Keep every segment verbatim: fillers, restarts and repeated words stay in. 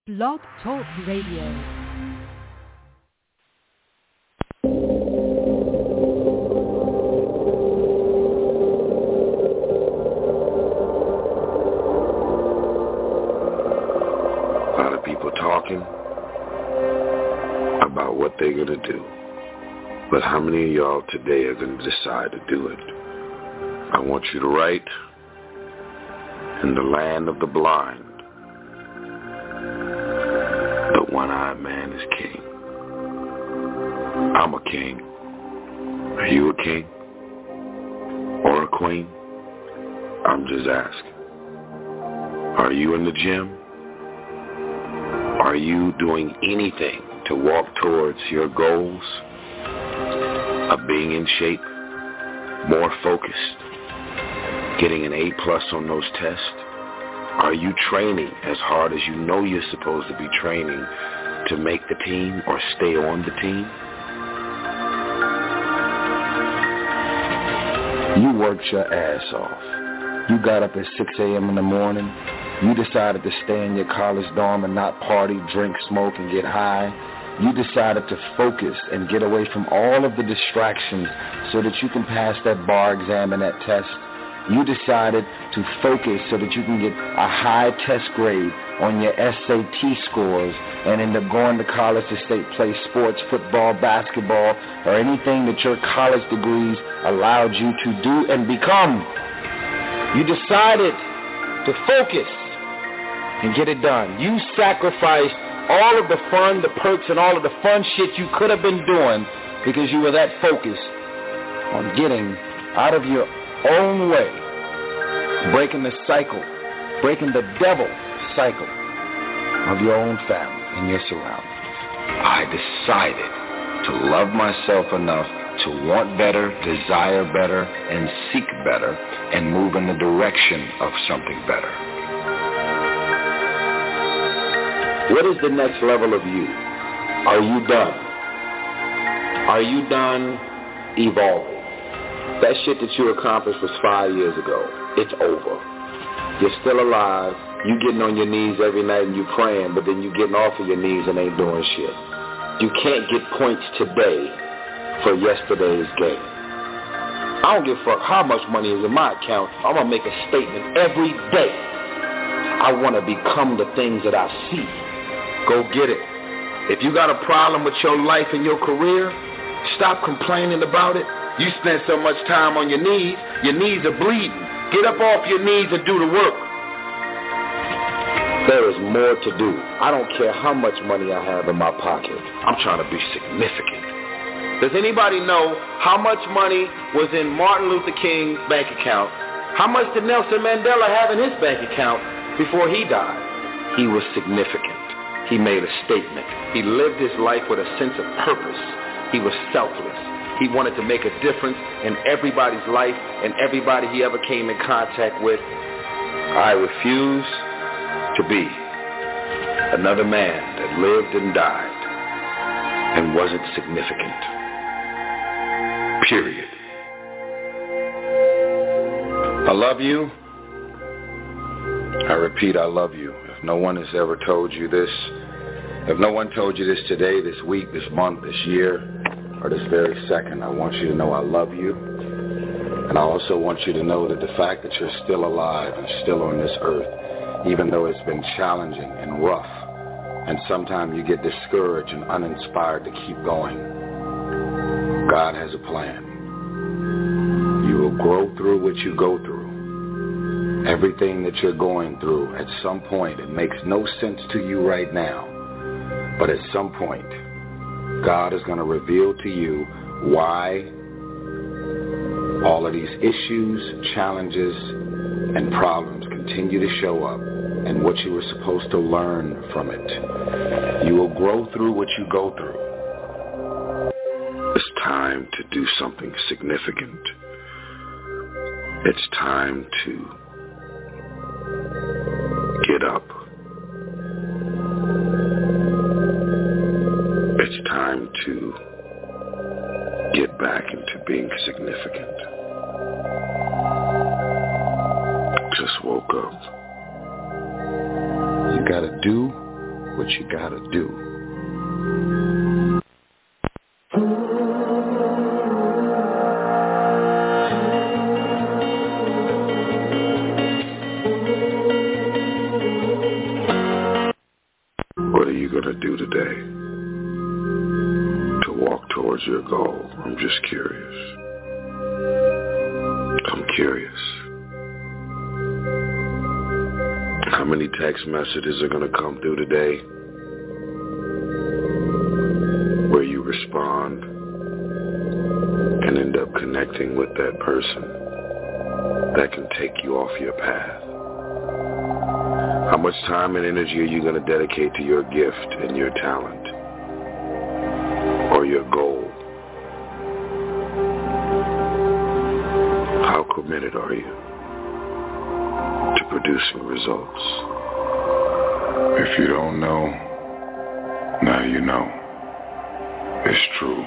Blog Talk Radio. Talking about what they're going to do. But how many of y'all today are going to decide to do it? I want you to write, in the land of the blind, the one-eyed man is king. I'm a king. Are you a king? Or a queen? I'm just asking. Are you in the gym? Are you doing anything to walk towards your goals of being in shape, more focused, getting an A plus on those tests? Are you training as hard as you know you're supposed to be training to make the team or stay on the team? You worked your ass off. You got up at six a.m. in the morning. You decided to stay in your college dorm and not party, drink, smoke, and get high. You decided to focus and get away from all of the distractions so that you can pass that bar exam and that test. You decided to focus so that you can get a high test grade on your S A T scores and end up going to college to state play sports, football, basketball, or anything that your college degrees allowed you to do and become. You decided to focus and get it done. You sacrificed all of the fun, the perks, and all of the fun shit you could have been doing because you were that focused on getting out of your own way, breaking the cycle, breaking the devil cycle of your own family and your surroundings. I decided to love myself enough to want better, desire better, and seek better, and move in the direction of something better. What is the next level of you? Are you done? Are you done evolving? That shit that you accomplished was five years ago. It's over. You're still alive. You getting on your knees every night and you praying, but then you getting off of your knees and ain't doing shit. You can't get points today for yesterday's game. I don't give a fuck how much money is in my account. I'm going to make a statement every day. I want to become the things that I see. Go get it. If you got a problem with your life and your career, stop complaining about it. You spend so much time on your knees, your knees are bleeding. Get up off your knees and do the work. There is more to do. I don't care how much money I have in my pocket. I'm trying to be significant. Does anybody know how much money was in Martin Luther King's bank account? How much did Nelson Mandela have in his bank account before he died? He was significant. He made a statement. He lived his life with a sense of purpose. He was selfless. He wanted to make a difference in everybody's life and everybody he ever came in contact with. I refuse to be another man that lived and died and wasn't significant. Period. I love you. I repeat, I love you. If no one has ever told you this, if no one told you this today, this week, this month, this year, or this very second, I want you to know I love you. And I also want you to know that the fact that you're still alive and still on this earth, even though it's been challenging and rough, and sometimes you get discouraged and uninspired to keep going, God has a plan. You will grow through what you go through. Everything that you're going through, at some point, it makes no sense to you right now. But at some point, God is going to reveal to you why all of these issues, challenges, and problems continue to show up and what you were supposed to learn from it. You will grow through what you go through. It's time to do something significant. It's time to get up. It's time to get back into being significant. Just woke up. You gotta do what you gotta do. What are you gonna do today to walk towards your goal? I'm just curious. I'm curious. How many text messages are going to come through today where you respond and end up connecting with that person that can take you off your path? How much time and energy are you going to dedicate to your gift and your talent or your goal? How committed are you to producing results? If you don't know, now you know. It's true.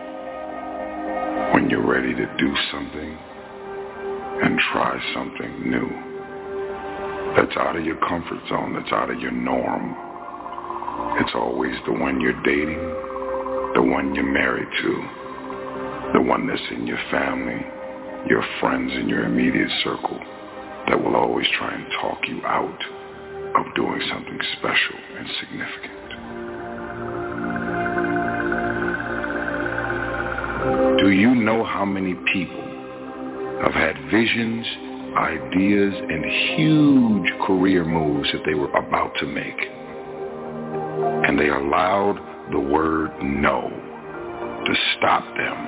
When you're ready to do something and try something new that's out of your comfort zone, that's out of your norm, it's always the one you're dating, the one you're married to, the one that's in your family, your friends in your immediate circle, that will always try and talk you out of doing something special and significant. Do you know how many people have had visions, ideas, and huge career moves that they were about to make, and they allowed the word no to stop them?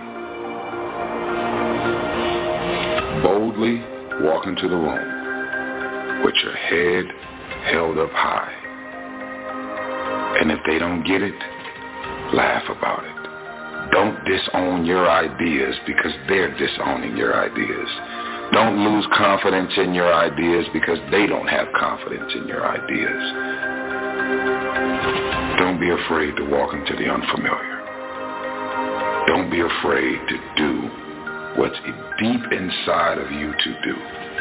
Boldly walk into the room with your head held up high. And if they don't get it, laugh about it. Don't disown your ideas because they're disowning your ideas. Don't lose confidence in your ideas because they don't have confidence in your ideas. Don't be afraid to walk into the unfamiliar. Don't be afraid to do what's deep inside of you to do.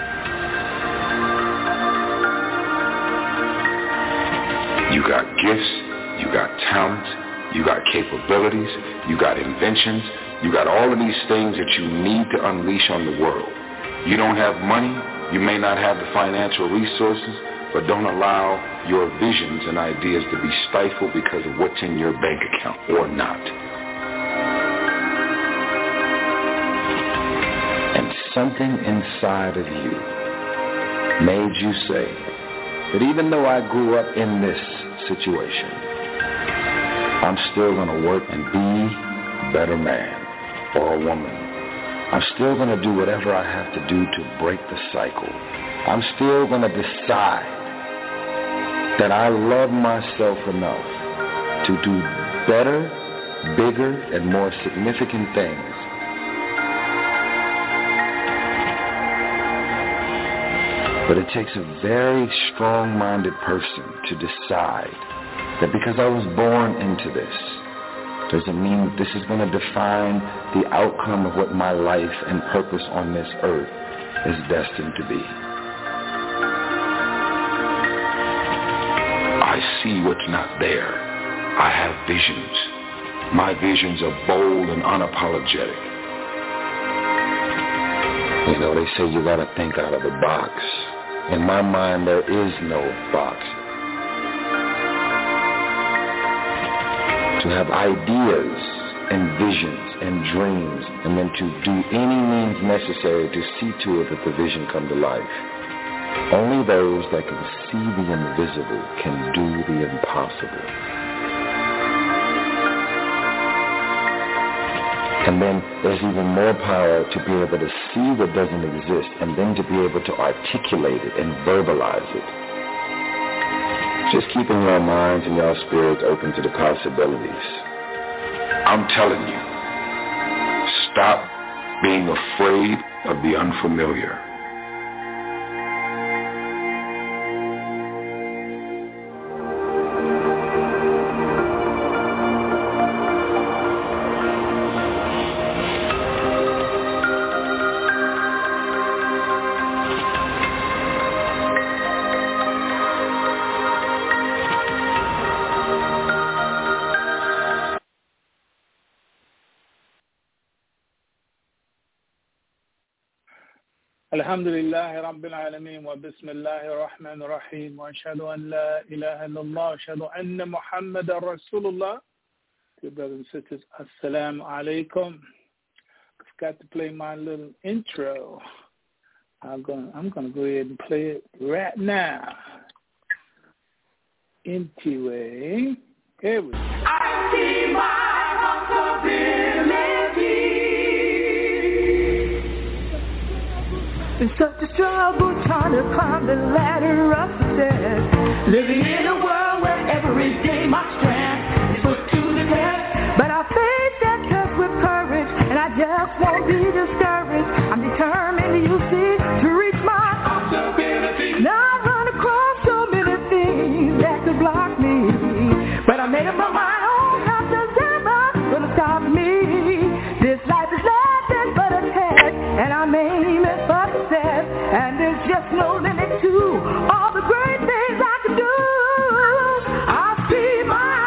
You got gifts, you got talent, you got capabilities, you got inventions, you got all of these things that you need to unleash on the world. You don't have money, you may not have the financial resources, but don't allow your visions and ideas to be stifled because of what's in your bank account or not. And something inside of you made you say that even though I grew up in this situation, I'm still going to work and be a better man or a woman. I'm still going to do whatever I have to do to break the cycle. I'm still going to decide that I love myself enough to do better, bigger, and more significant things. But it takes a very strong-minded person to decide that because I was born into this, doesn't mean that this is going to define the outcome of what my life and purpose on this earth is destined to be. I see what's not there. I have visions. My visions are bold and unapologetic. You know, they say you got to think out of the box. In my mind, there is no box. To have ideas and visions and dreams, and then to do any means necessary to see to it that the vision come to life. Only those that can see the invisible can do the impossible. And then there's even more power to be able to see what doesn't exist and then to be able to articulate it and verbalize it. Just keeping your minds and your spirits open to the possibilities. I'm telling you, stop being afraid of the unfamiliar. الحمد لله رب العالمين وبسم الله الرحمن الرحيم وأشهد أن لا إله إلا الله وأشهد أن محمد رسول الله. Dear brothers and sisters, assalamu alaikum. I've got to play my little intro. I'm going I'm going to go ahead and play it right now. Anyway, here we go. I see my possibility. It's such a struggle trying to climb the ladder of success. Living in a world where every day my strength is put to the test. But I face that test with courage, and I just won't be discouraged. I'm determined, you see, to reach my possibility. Now I run across so many things that could block me, but I made up my mind, oh, nothing's ever gonna stop me. This life is nothing but a test, and I'm aiming for success, and there's just no limit to all the great things I can do. I see my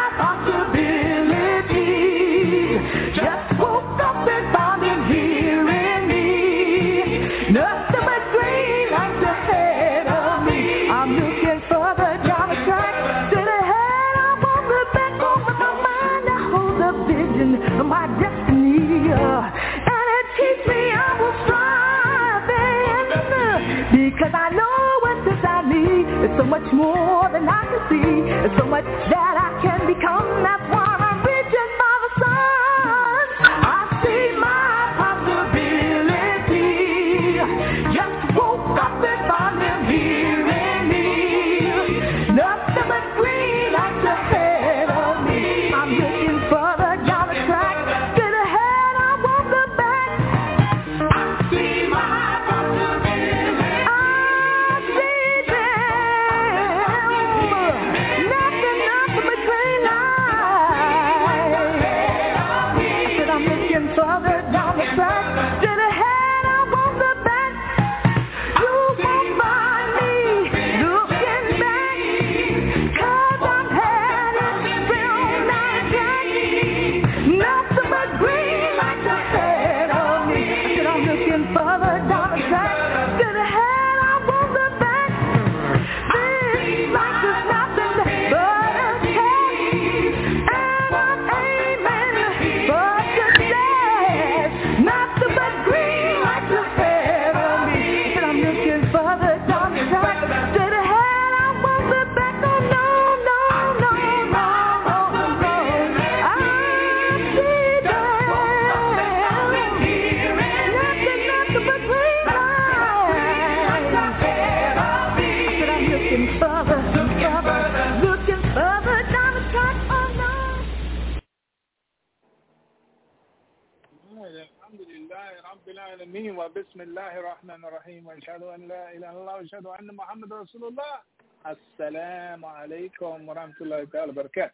possibilities. Just woke up and found him here in me. Nothing but green lights ahead of me. I'm looking further down the track to the head. I won't look back over my mind. I hold the vision of my destiny, uh, and it keeps me I will striving, because I know what's inside me. There's so much more than I can see. There's so much that I can become. That's why I'm reaching for the sun. I see my possibility. Just woke up and found him here in me. Nothing but green lights ahead of me. I'm looking further down the track to the head. I won't look back. I see my possibility. I see them. Nothing, nothing but green lights. But I'm looking further down the track to the head. I won't look back. You won't find me looking back, 'cause I'm headed real nice track. Nothing but green lights ahead of me. But I'm looking further down the track to the head. I won't look back. This life is nothing but a test, and I'm aiming for success. Nothing but green lights ahead of me. But I'm looking further down the track to the head. I won't look back. Oh no, no, no, no, no, no. I see them. Nothing, nothing but green lights. But I'm looking further, further, looking further down the track. Oh no. الحمد لله رب العالمين وبسم الله الرحمن الرحيم وأشهد أن لا إله إلا الله وأشهد أن محمد رسول الله. السلام عليكم ورحمة الله تعالى وبركاته.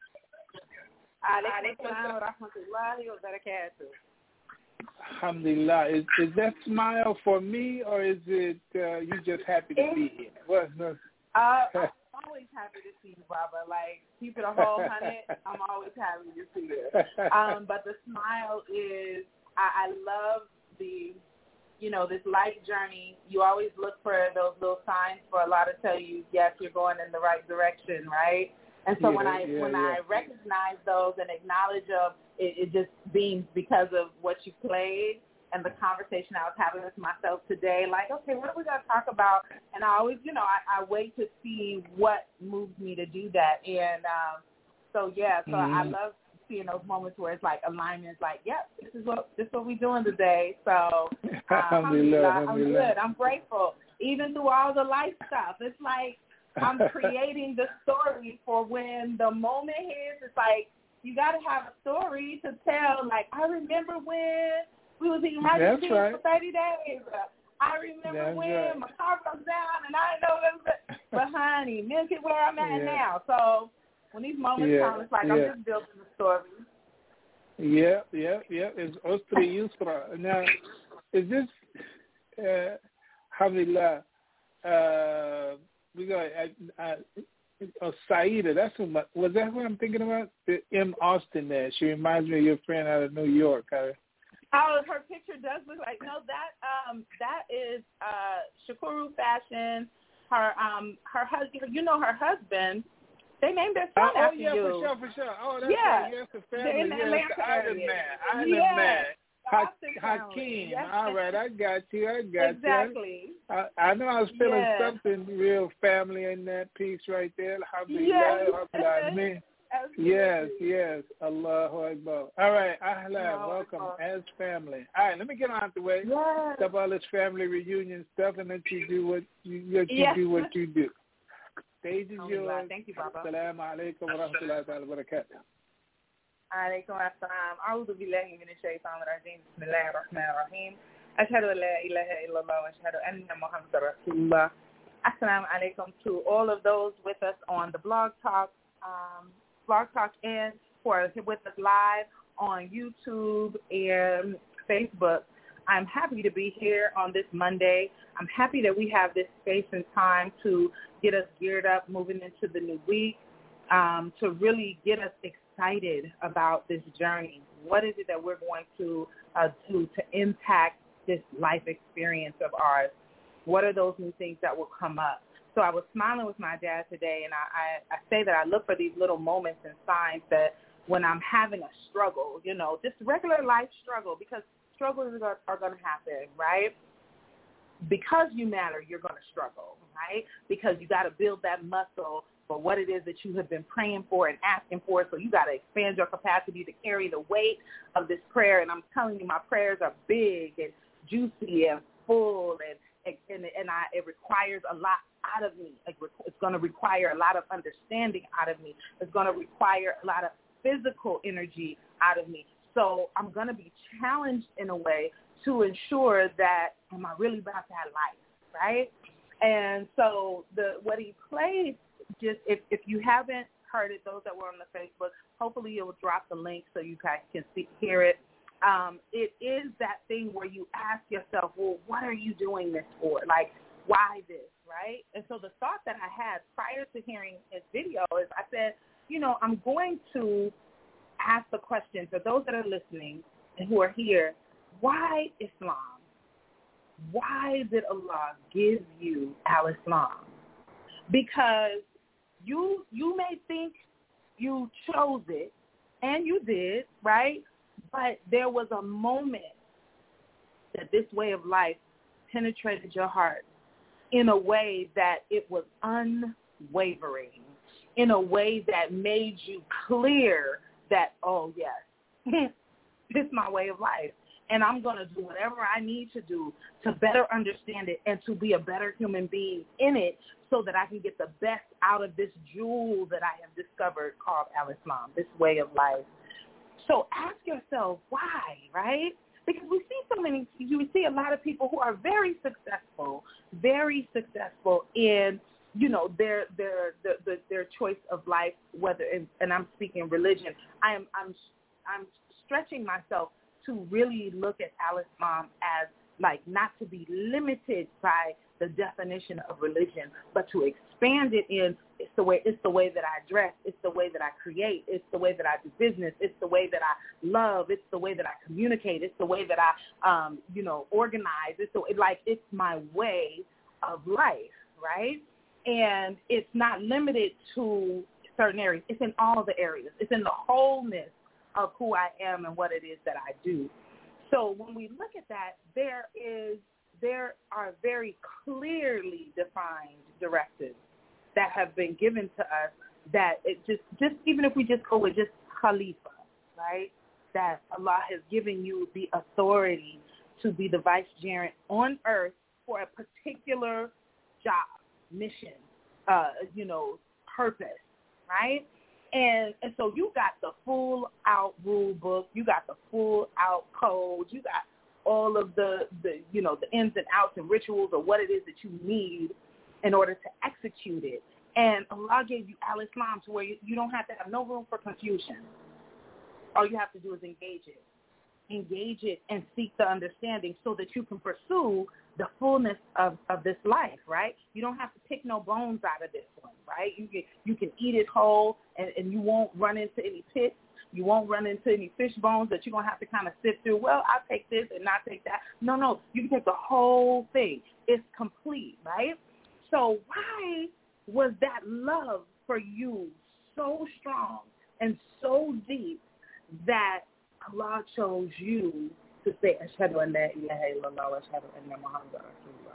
عليكم السلام ورحمة الله وبركاته. Alhamdulillah. Is is that smile for me, or is it uh, you just happy to be here? What? what- Uh, I'm always happy to see you, Baba. Like, keep it a whole hundred. I'm always happy to see you. Um, but the smile is, I, I love the, you know, this life journey. You always look for those little signs for Allah to tell you, yes, you're going in the right direction, right? And so Yeah, when I yeah, when yeah. I recognize those and acknowledge them, it, it just beams because of what you played and the conversation I was having with myself today. Like, okay, what are we going to talk about? And I always, you know, I, I wait to see what moves me to do that. And um, so, yeah, so Mhm. I love seeing those moments where it's like alignment is like, yep, this is what this is what we're doing today. So, uh, Alhamdulillah, alhamdulillah, I'm alhamdulillah. good. I'm grateful. Even through all the life stuff, it's like I'm creating the story for when the moment hits. It's like you got to have a story to tell. Like, I remember when we was eating rice and That's peas right. for thirty days. I remember That's when right. my car broke down and I didn't know it was. But honey, milk is where I'm at Yeah. now. So when these moments Yeah, come, it's like yeah. I'm just building the story. Yeah, yeah, yeah. It's Ustra Yusra. Now, is this, uh, alhamdulillah, uh, we got, uh, uh, uh, Saida, that's who, my, was that who I'm thinking about? The M. Austin there. She reminds me of your friend out of New York. I, Oh, her picture does look like no. That um, that is uh, Shakuru Fashion. Her um, her husband. You know her husband. They named their son uh, after oh, yeah, you. for sure, for sure. Oh, that's yeah. right. Yes, the They're family. in the Yes, Atlanta the Island area. Man. Island yeah. Man. Ha- Hakeem. Hakeem. All right, I got you. I got exactly. you. I, I know I was feeling yes. something real family in that piece right there. Alhamdulillah. Yes. Alhamdulillah. Yes, yes. Allahu Akbar. All right, Ahlan, Allahu welcome Akbar. as family. All right, let me get on out the way. Yes. Stop all this family reunion stuff and let you do what you, let you yes. do what you do. Stage is oh, yours. Thank you, Baba. Assalamu alaikum wa rahmatullahi wa barakatuh. عليكم السلام أعوذ بالله من الشيطان الرجيم بسم الله الرحمن الرحيم أشهد أن لا إله إلا الله وأشهد أن محمد رسول الله. Assalamu alaikum to all of those with us on the Blog Talk, um, Blog Talk, and who are with us live on YouTube and Facebook. I'm happy to be here on this Monday. I'm happy that we have this space and time to get us geared up moving into the new week, um, to really get us excited about this journey. What is it that we're going to uh, do to impact this life experience of ours? What are those new things that will come up? So I was smiling with my dad today, and I, I, I say that I look for these little moments and signs that when I'm having a struggle, you know, just regular life struggle, because struggles are, are going to happen, right? Because you matter, you're going to struggle, right? Because you got to build that muscle for what it is that you have been praying for and asking for. So you got to expand your capacity to carry the weight of this prayer. And I'm telling you, my prayers are big and juicy and full, and and, and I, it requires a lot out of me. It's going to require a lot of understanding out of me. It's going to require a lot of physical energy out of me. So I'm going to be challenged in a way to ensure that, am I really about that life, right? And so the what he plays, just if, if you haven't heard it, those that were on the Facebook, hopefully it will drop the link so you guys can see, hear it. Um, it is that thing where you ask yourself, well, what are you doing this for? Like, why this, right? And so the thought that I had prior to hearing his video is I said, you know, I'm going to ask the question for those that are listening and who are here, why Islam? Why did Allah give you al-Islam? Because you you may think you chose it, and you did, right? But there was a moment that this way of life penetrated your heart in a way that it was unwavering, in a way that made you clear that, oh, yes, this is my way of life, and I'm going to do whatever I need to do to better understand it and to be a better human being in it so that I can get the best out of this jewel that I have discovered called al-Islam, this way of life. So ask yourself why, right? Because we see so many, you see a lot of people who are very successful, very successful in, you know, their their their, their, their choice of life, whether, and, and I'm speaking religion. I am I'm I'm stretching myself to really look at al-Islam as like not to be limited by the definition of religion, but to expand it in it's the way it's the way that I dress, it's the way that I create, it's the way that I do business, it's the way that I love, it's the way that I communicate, it's the way that I um, you know, organize. It's the, like it's my way of life, right? And it's not limited to certain areas. It's in all the areas. It's in the wholeness of who I am and what it is that I do. So when we look at that, there is there are very clearly defined directives that have been given to us that it just, just even if we just go with just Khalifa, right, that Allah has given you the authority to be the vicegerent on earth for a particular job, mission, uh, you know, purpose, right? And and so you got the full out rule book, you got the full out code, you got all of the, the, you know, the ins and outs and rituals or what it is that you need in order to execute it. And Allah gave you al-Islam to where you, you don't have to have no room for confusion. All you have to do is engage it. Engage it and seek the understanding so that you can pursue the fullness of, of this life, right? You don't have to pick no bones out of this one, right? You can, you can eat it whole and, and you won't run into any pits. You won't run into any fish bones that you're going to have to kind of sift through. Well, I'll take this and not take that. No, no, you can take the whole thing. It's complete, right? So why was that love for you so strong and so deep that Allah chose you to say, Ashhadu an la ilaha illallah wa ashhadu anna Muhammadan Rasulullah?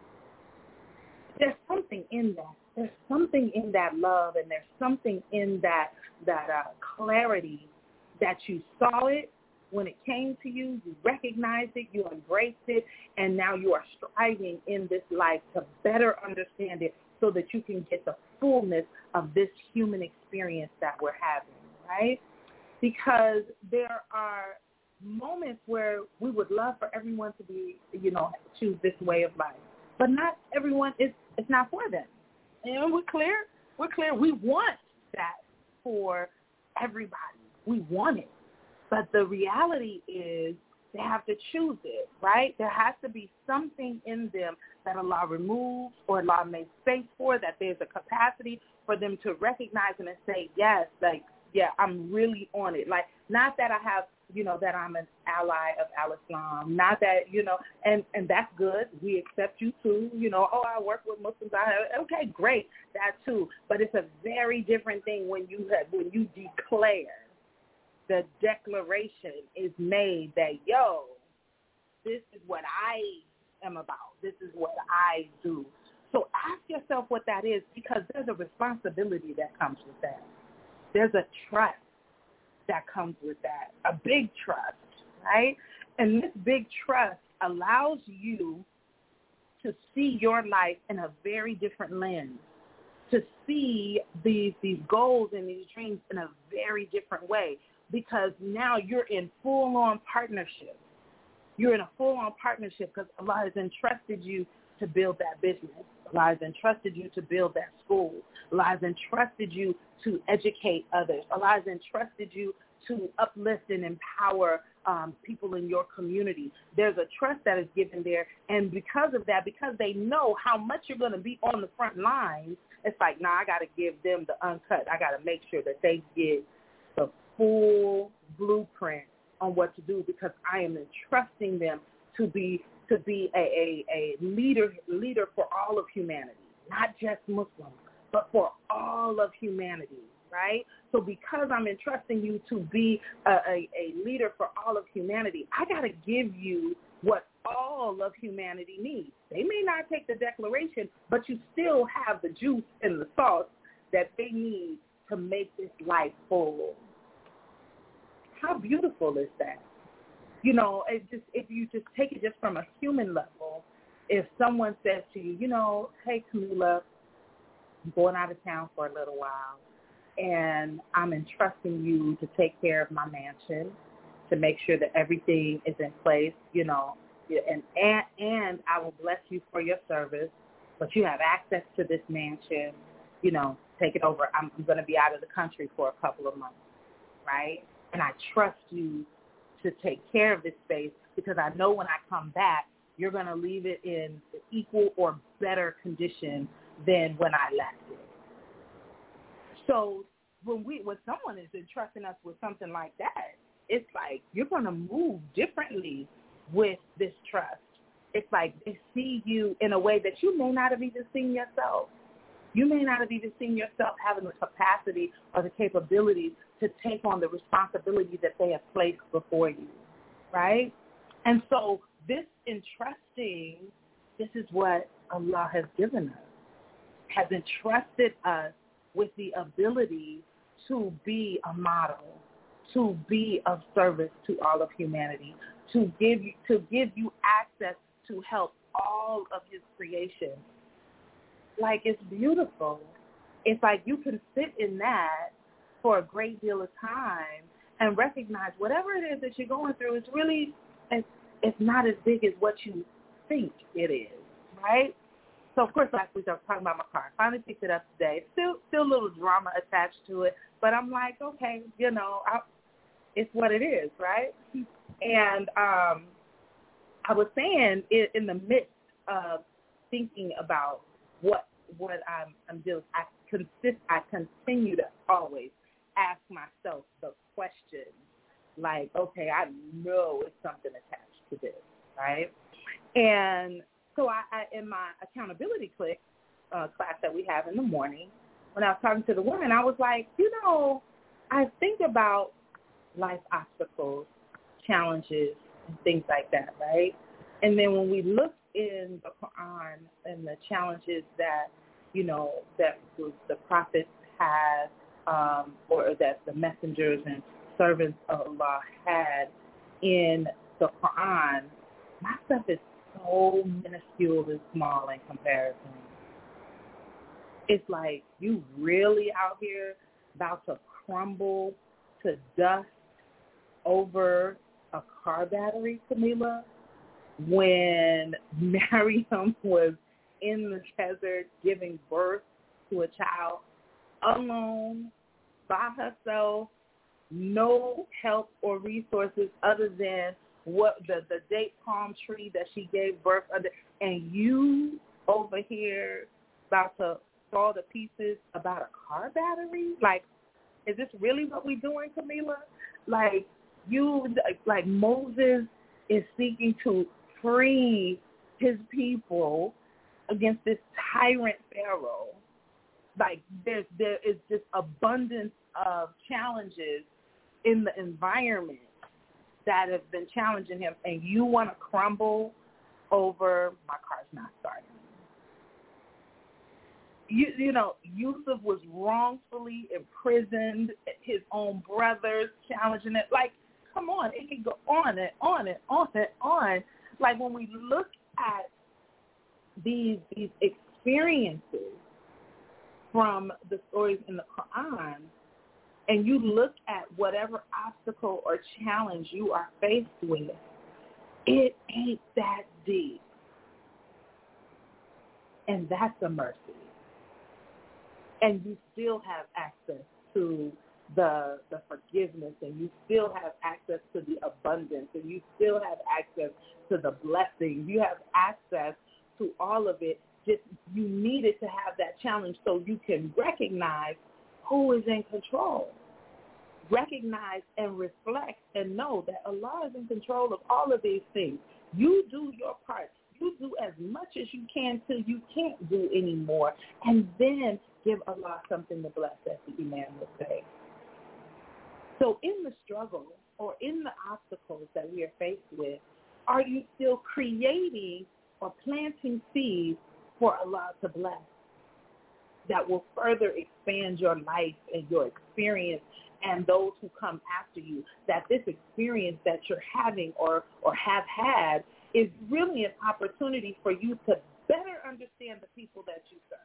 There's something in that. There's something in that love, and there's something in that that uh, clarity that you saw it when it came to you, you recognized it, you embraced it, and now you are striving in this life to better understand it so that you can get the fullness of this human experience that we're having, right? Because there are moments where we would love for everyone to be, you know, choose this way of life. But not everyone is, it's not for them. And we're clear. We're clear. We want that for everybody. We want it. But the reality is they have to choose it, right? There has to be something in them that Allah removes or Allah makes space for, that there's a capacity for them to recognize it and say, yes, like, yeah, I'm really on it. Like, not that I have, you know, that I'm an ally of Al-Islam, not that, you know, and, and that's good. We accept you too. You know, oh, I work with Muslims. I have, okay, great, that too. But it's a very different thing when you have, when you declare, the declaration is made that, yo, this is what I am about. This is what I do. So ask yourself what that is, because there's a responsibility that comes with that. There's a trust that comes with that, a big trust, right? And this big trust allows you to see your life in a very different lens, to see these these goals and these dreams in a very different way, because now you're in full-on partnership. You're in a full-on partnership because Allah has entrusted you to build that business. Allah has entrusted you to build that school. Allah has entrusted you to educate others. Allah has entrusted you to uplift and empower um, people in your community. There's a trust that is given there, and because of that, because they know how much you're going to be on the front lines, it's like, nah, I got to give them the uncut. I got to make sure that they get the full blueprint on what to do, because I am entrusting them to be to be a, a, a leader leader for all of humanity, not just Muslims, but for all of humanity, right? So because I'm entrusting you to be a, a, a leader for all of humanity, I got to give you what all of humanity needs. They may not take the declaration, but you still have the juice and the sauce that they need to make this life full. How beautiful is that? You know, it just if you just take it just from a human level, if someone says to you, you know, hey, Camila, I'm going out of town for a little while, and I'm entrusting you to take care of my mansion, to make sure that everything is in place, you know, and, and, and I will bless you for your service, but you have access to this mansion, you know, take it over. I'm, I'm going to be out of the country for a couple of months, right? And I trust you to take care of this space because I know when I come back, you're going to leave it in equal or better condition than when I left it. So when we, when someone is entrusting us with something like that, it's like you're going to move differently with this trust. It's like they see you in a way that you may not have even seen yourself. You may not have even seen yourself having the capacity or the capability to take on the responsibility that they have placed before you, right? And so this entrusting, this is what Allah has given us, has entrusted us with the ability to be a model, to be of service to all of humanity, to give you, to give you access to help all of his creation. Like, it's beautiful. It's like you can sit in that for a great deal of time and recognize whatever it is that you're going through is really, it's, it's not as big as what you think it is, right? So, of course, last week I was talking about my car. I finally picked it up today. Still still a little drama attached to it, but I'm like, okay, you know, I, it's what it is, right? And um, I was saying in, in the midst of thinking about what what I'm, I'm doing, I consist, I continue to always ask myself the question, like, okay, I know it's something attached to this, right? And so I, I in my accountability click uh, class that we have in the morning, when I was talking to the women, I was like, you know, I think about life obstacles, challenges, and things like that, right? And then when we look in the Quran and the challenges that, you know, that the prophets had, um, or that the messengers and servants of Allah had in the Quran, my stuff is so minuscule and small in comparison. It's like you really out here about to crumble to dust over a car battery, Camila, when Maryam was in the desert giving birth to a child alone, by herself, no help or resources other than what the, the date palm tree that she gave birth under, and you over here about to fall to pieces about a car battery? Like, is this really what we're doing, Camila? Like, you, like Moses is seeking to free his people against this tyrant Pharaoh. Like, there's, there is this abundance of challenges in the environment that have been challenging him, and you want to crumble over my car's not starting. You, you know, Yusuf was wrongfully imprisoned, his own brothers challenging it. Like, come on, it can go on and on and on and on. Like, when we look at these these experiences from the stories in the Quran, and you look at whatever obstacle or challenge you are faced with, it ain't that deep. And that's a mercy. And you still have access to the the forgiveness, and you still have access to the abundance, and you still have access to the blessing. You have access to all of it. Just you needed to have that challenge so you can recognize who is in control. Recognize and reflect and know that Allah is in control of all of these things. You do your part. You do as much as you can till you can't do anymore, and then give Allah something to bless, as the Imam would say. So in the struggle or in the obstacles that we are faced with, are you still creating or planting seeds for Allah to bless that will further expand your life and your experience and those who come after you, that this experience that you're having or, or have had is really an opportunity for you to better understand the people that you serve.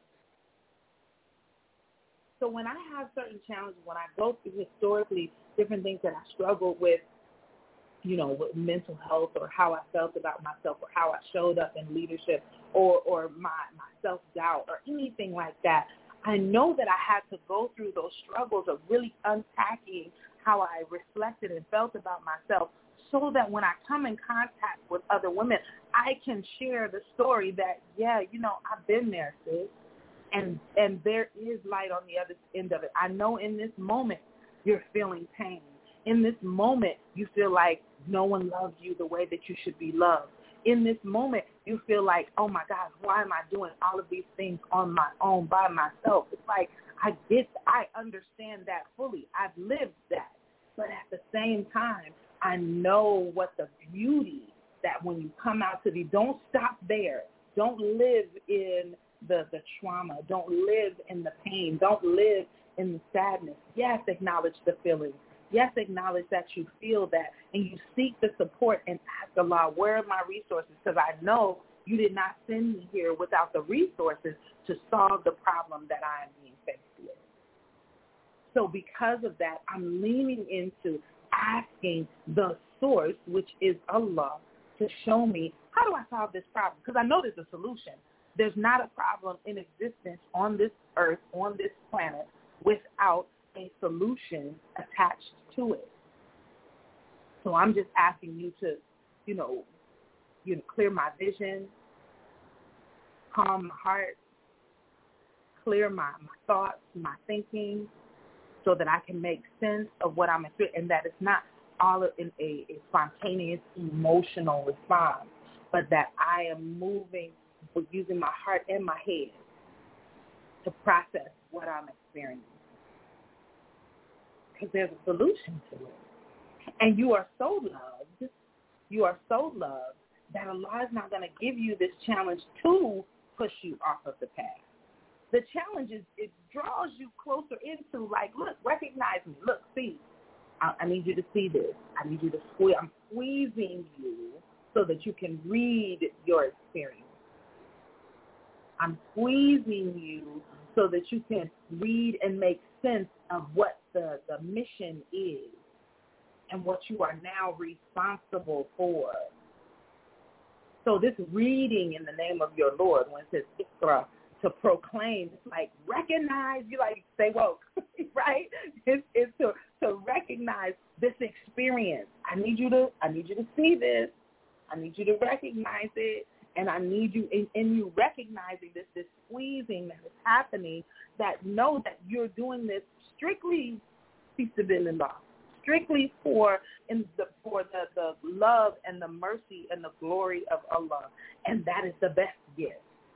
So when I have certain challenges, when I go through historically different things that I struggled with, you know, with mental health or how I felt about myself or how I showed up in leadership or, or my, my self-doubt or anything like that, I know that I had to go through those struggles of really unpacking how I reflected and felt about myself so that when I come in contact with other women, I can share the story that, yeah, you know, I've been there, sis. And and there is light on the other end of it. I know in this moment you're feeling pain. In this moment you feel like no one loves you the way that you should be loved. In this moment you feel like, oh, my God, why am I doing all of these things on my own by myself? It's like I get, I understand that fully. I've lived that. But at the same time, I know what the beauty that when you come out to the, don't stop there. Don't live in the, the trauma. Don't live in the pain. Don't live in the sadness. Yes, acknowledge the feelings. Yes, acknowledge that you feel that, and you seek the support and ask Allah, where are my resources? Because I know you did not send me here without the resources to solve the problem that I am being faced with. So because of that, I'm leaning into asking the source, which is Allah, to show me, how do I solve this problem? Because I know there's a solution. There's not a problem in existence on this earth, on this planet, without a solution attached to it. So I'm just asking you to, you know, you know, clear my vision, calm my heart, clear my, my thoughts, my thinking, so that I can make sense of what I'm experiencing, and that it's not all in a, a spontaneous emotional response, but that I am moving with using my heart and my head to process what I'm experiencing. Because there's a solution to it. And you are so loved, you are so loved that Allah is not going to give you this challenge to push you off of the path. The challenge is it draws you closer into, like, look, recognize me. Look, see, I, I need you to see this. I need you to squeeze. I'm squeezing you so that you can read your experience. I'm squeezing you so that you can read and make sense of what the, the mission is and what you are now responsible for. So this reading in the name of your Lord, when it says Iqra, to proclaim, it's like recognize, you like stay woke, right? It's, it's to, to recognize this experience. I need you to, I need you to see this. I need you to recognize it. And I need you, in, in you recognizing this, this squeezing that is happening, that know that you're doing this strictly fisabilillah, strictly for in the for the, the love and the mercy and the glory of Allah. And that is the best gift.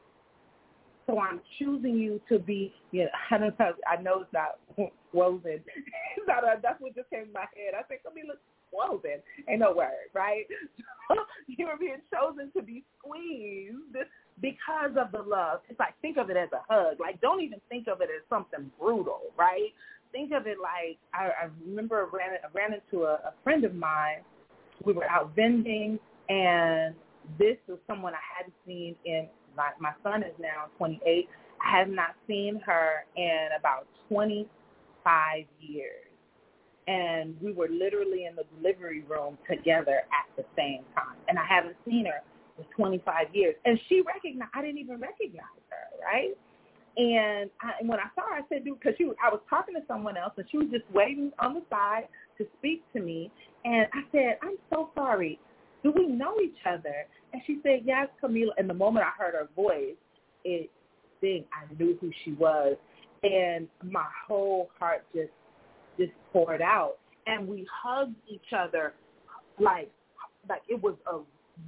So I'm choosing you to be, you know, I don't know, I know it's not woven. It's not a, that's what just came to my head. I think, let me look woven. Ain't no word, right? You're being chosen to be squeezed because of the love. It's like, think of it as a hug. Like, don't even think of it as something brutal, right? Think of it like, I, I remember I ran, I ran into a, a friend of mine. We were out vending, and this was someone I hadn't seen in, my, my son is now twenty-eight. I have not seen her in about twenty-five years. And we were literally in the delivery room together at the same time. And I haven't seen her for twenty-five years. And she recognized, I didn't even recognize her, right? And, I, and when I saw her, I said, dude, because I was talking to someone else, and she was just waiting on the side to speak to me. And I said, I'm so sorry. Do we know each other? And she said, yes, Camila. And the moment I heard her voice, it thing, I knew who she was. And my whole heart just just poured out, and we hugged each other like like it was a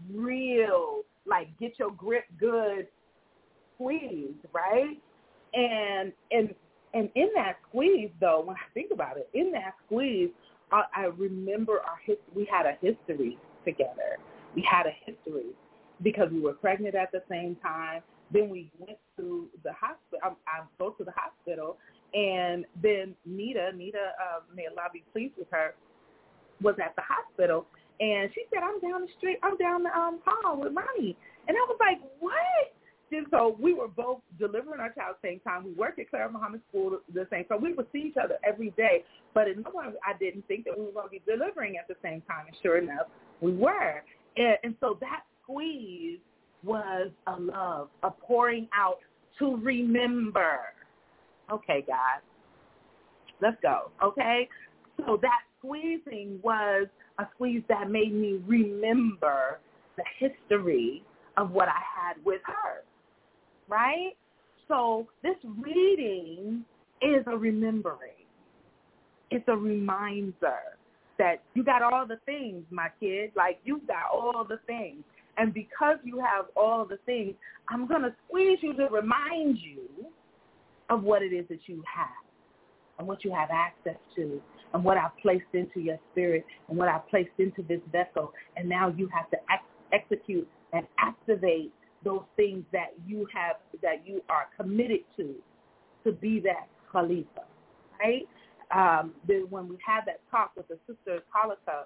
real, like, get your grip good squeeze, right? And and and in that squeeze, though, when I think about it, in that squeeze, I, I remember our his, we had a history together. We had a history because we were pregnant at the same time. Then we went to the hospital. I, I go to the hospital. And then Nita, Nita, uh, may Allah be pleased with her, was at the hospital. And she said, I'm down the street, I'm down the um, hall with Mommy. And I was like, what? And so we were both delivering our child at the same time. We worked at Clara Muhammad School the same. So we would see each other every day. But in no one, I didn't think that we were going to be delivering at the same time. And sure enough, we were. And, and so that squeeze was a love, a pouring out to remember. Okay, guys, let's go, okay? So that squeezing was a squeeze that made me remember the history of what I had with her, right? So this reading is a remembering. It's a reminder that you got all the things, my kid. Like, you got all the things. And because you have all the things, I'm going to squeeze you to remind you of what it is that you have and what you have access to and what I've placed into your spirit and what I've placed into this vessel. And now you have to ex- execute and activate those things that you have, that you are committed to, to be that Khalifa, right? Um, then when we had that talk with the sister Khalifa,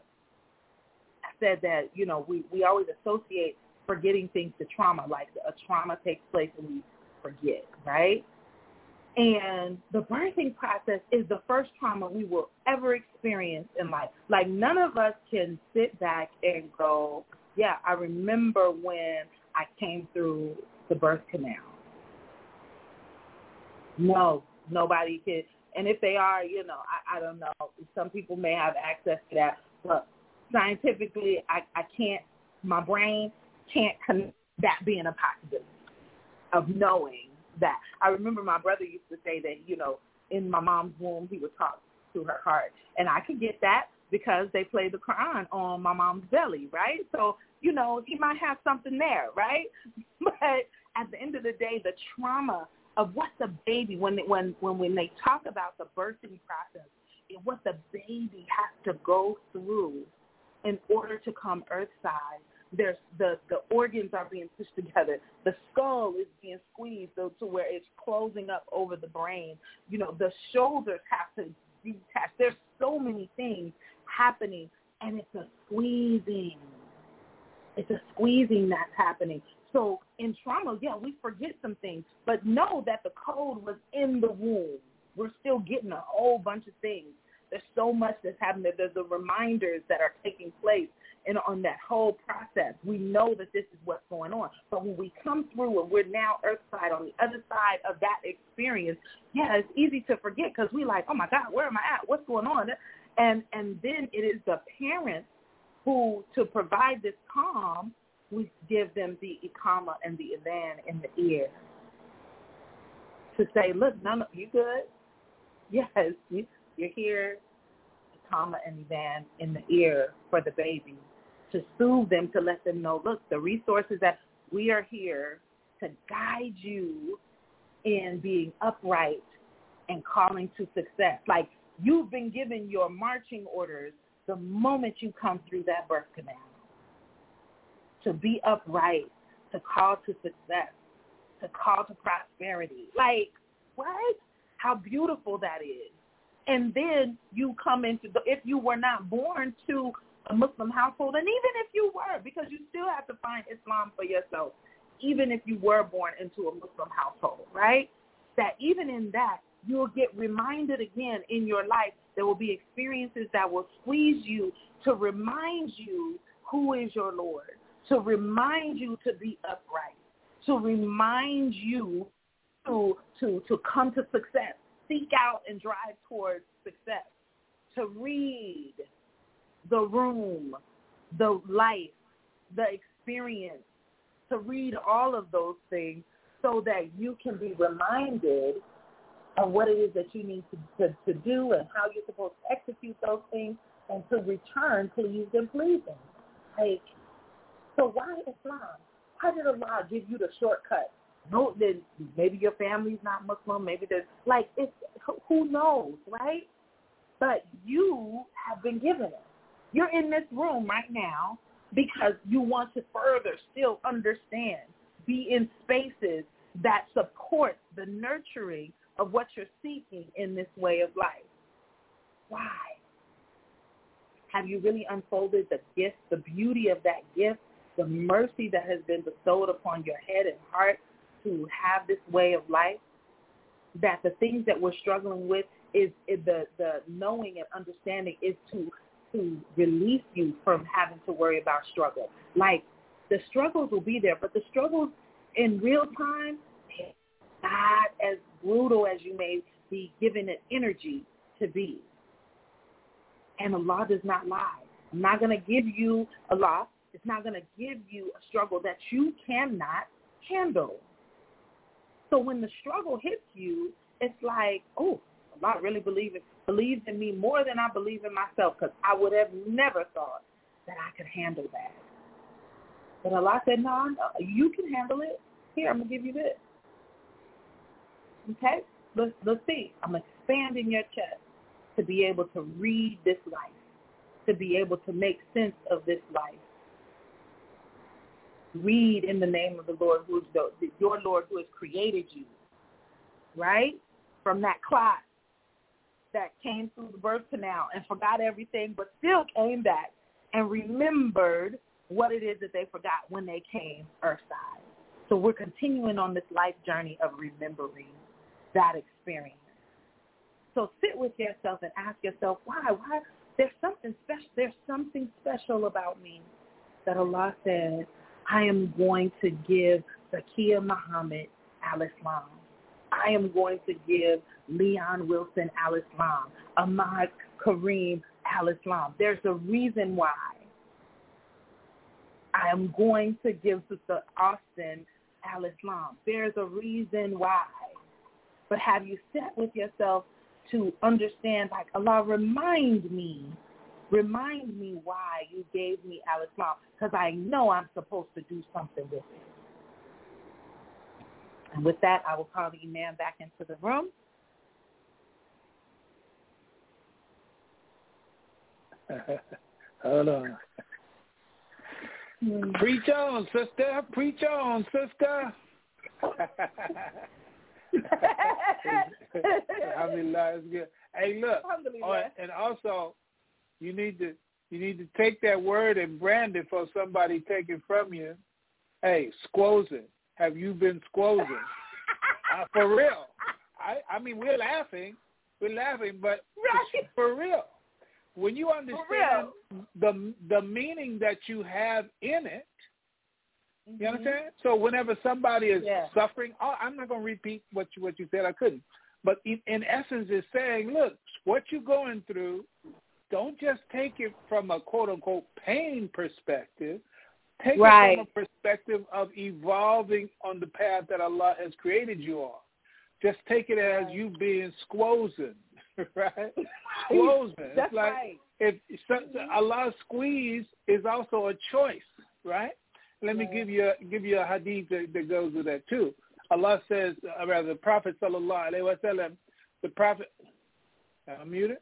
I said that, you know, we, we always associate forgetting things to trauma, like a trauma takes place and we forget, right? And the birthing process is the first trauma we will ever experience in life. Like, none of us can sit back and go, yeah, I remember when I came through the birth canal. No, nobody can. And if they are, you know, I, I don't know. Some people may have access to that. But scientifically, I, I can't, my brain can't connect that being a possibility of knowing that. I remember my brother used to say that, you know, in my mom's womb, he would talk to her heart. And I could get that because they play the Quran on my mom's belly, right? So, you know, he might have something there, right? But at the end of the day, the trauma of what the baby, when when when, when they talk about the birthing process, what the baby has to go through in order to come earthside. There's the, the organs are being pushed together. The skull is being squeezed so, to where it's closing up over the brain. You know, the shoulders have to detach. There's so many things happening, and it's a squeezing. It's a squeezing that's happening. So in trauma, yeah, we forget some things, but know that the code was in the womb. We're still getting a whole bunch of things. There's so much that's happening. There's the reminders that are taking place in, on that whole process. We know that this is what's going on. But when we come through and we're now earthside on the other side of that experience, yeah, it's easy to forget because we're like, oh, my God, where am I at? What's going on? And, and then it is the parents who, to provide this calm, we give them the ikama and the adhan in the ear to say, look, no, no, you good? Yes, you, you're here, ikama and adhan in the ear for the baby to soothe them, to let them know, look, the resources that we are here to guide you in being upright and calling to success. Like you've been given your marching orders the moment you come through that birth canal. To be upright, to call to success, to call to prosperity. Like, what? How beautiful that is. And then you come into, the, if you were not born to a Muslim household, and even if you were, because you still have to find Islam for yourself, even if you were born into a Muslim household, right? That even in that, you'll get reminded again in your life, there will be experiences that will squeeze you to remind you who is your Lord, to remind you to be upright, to remind you to to to come to success, seek out and drive towards success, to read the room, the life, the experience, to read all of those things so that you can be reminded of what it is that you need to, to, to do and how you're supposed to execute those things and to return pleased and pleasing. Like, so why Islam? Why did Allah give you the shortcut? No, then maybe your family's not Muslim. Maybe there's like it's who knows, right? But you have been given it. You're in this room right now because you want to further still understand, be in spaces that support the nurturing of what you're seeking in this way of life. Why? Have you really unfolded the gift, the beauty of that gift, the mercy that has been bestowed upon your head and heart to have this way of life? That the things that we're struggling with is, is the, the knowing and understanding is to to release you from having to worry about struggle. Like, the struggles will be there, but the struggles in real time, not as brutal as you may be given it energy to be. And Allah does not lie. I'm not going to give you Allah. It's not going to give you a struggle that you cannot handle. So when the struggle hits you, it's like, oh, Allah really believes believes in me more than I believe in myself, because I would have never thought that I could handle that. But Allah said, no, no, you can handle it. Here, I'm going to give you this. Okay? Let's, let's see. I'm expanding your chest to be able to read this life, to be able to make sense of this life. Read in the name of the Lord, who is the, your Lord who has created you, right? From that clot that came through the birth canal and forgot everything, but still came back and remembered what it is that they forgot when they came earthside. So we're continuing on this life journey of remembering that experience. So sit with yourself and ask yourself, why? Why? There's something special. There's something special about me that Allah said, I am going to give Zakiya Muhammad al-Islam. I am going to give Leon Wilson al-Islam, Ahmad Kareem al-Islam. There's a reason why. I am going to give Sister Austin al-Islam. There's a reason why. But have you sat with yourself to understand, like, Allah, remind me, remind me why you gave me Al-Islam, because I know I'm supposed to do something with it. And with that, I will call the Imam back into the room. Hold on. Mm. Preach on, sister. Preach on, sister. Alhamdulillah, it's good. Hey, look, oh, and also, you need to you need to take that word and brand it for somebody taking from you. Hey, squozing. Have you been squozing? uh, for real. I, I mean, we're laughing. We're laughing, but right. for real. When you understand the the meaning that you have in it, mm-hmm. you understand? So whenever somebody is yeah. suffering, oh, I'm not going to repeat what you, what you said. I couldn't. But in, in essence, it's saying, look, what you're going through, don't just take it from a quote-unquote pain perspective. Take right. it from a perspective of evolving on the path that Allah has created you on. Just take it as right. you being squozing, right? Squozing. That's it's like right. if Allah's squeeze is also a choice, right? Let me right. give you a, give you a hadith that, that goes with that too. Allah says, uh, rather, the Prophet sallallahu alaihi wasallam, the Prophet. I'm muted.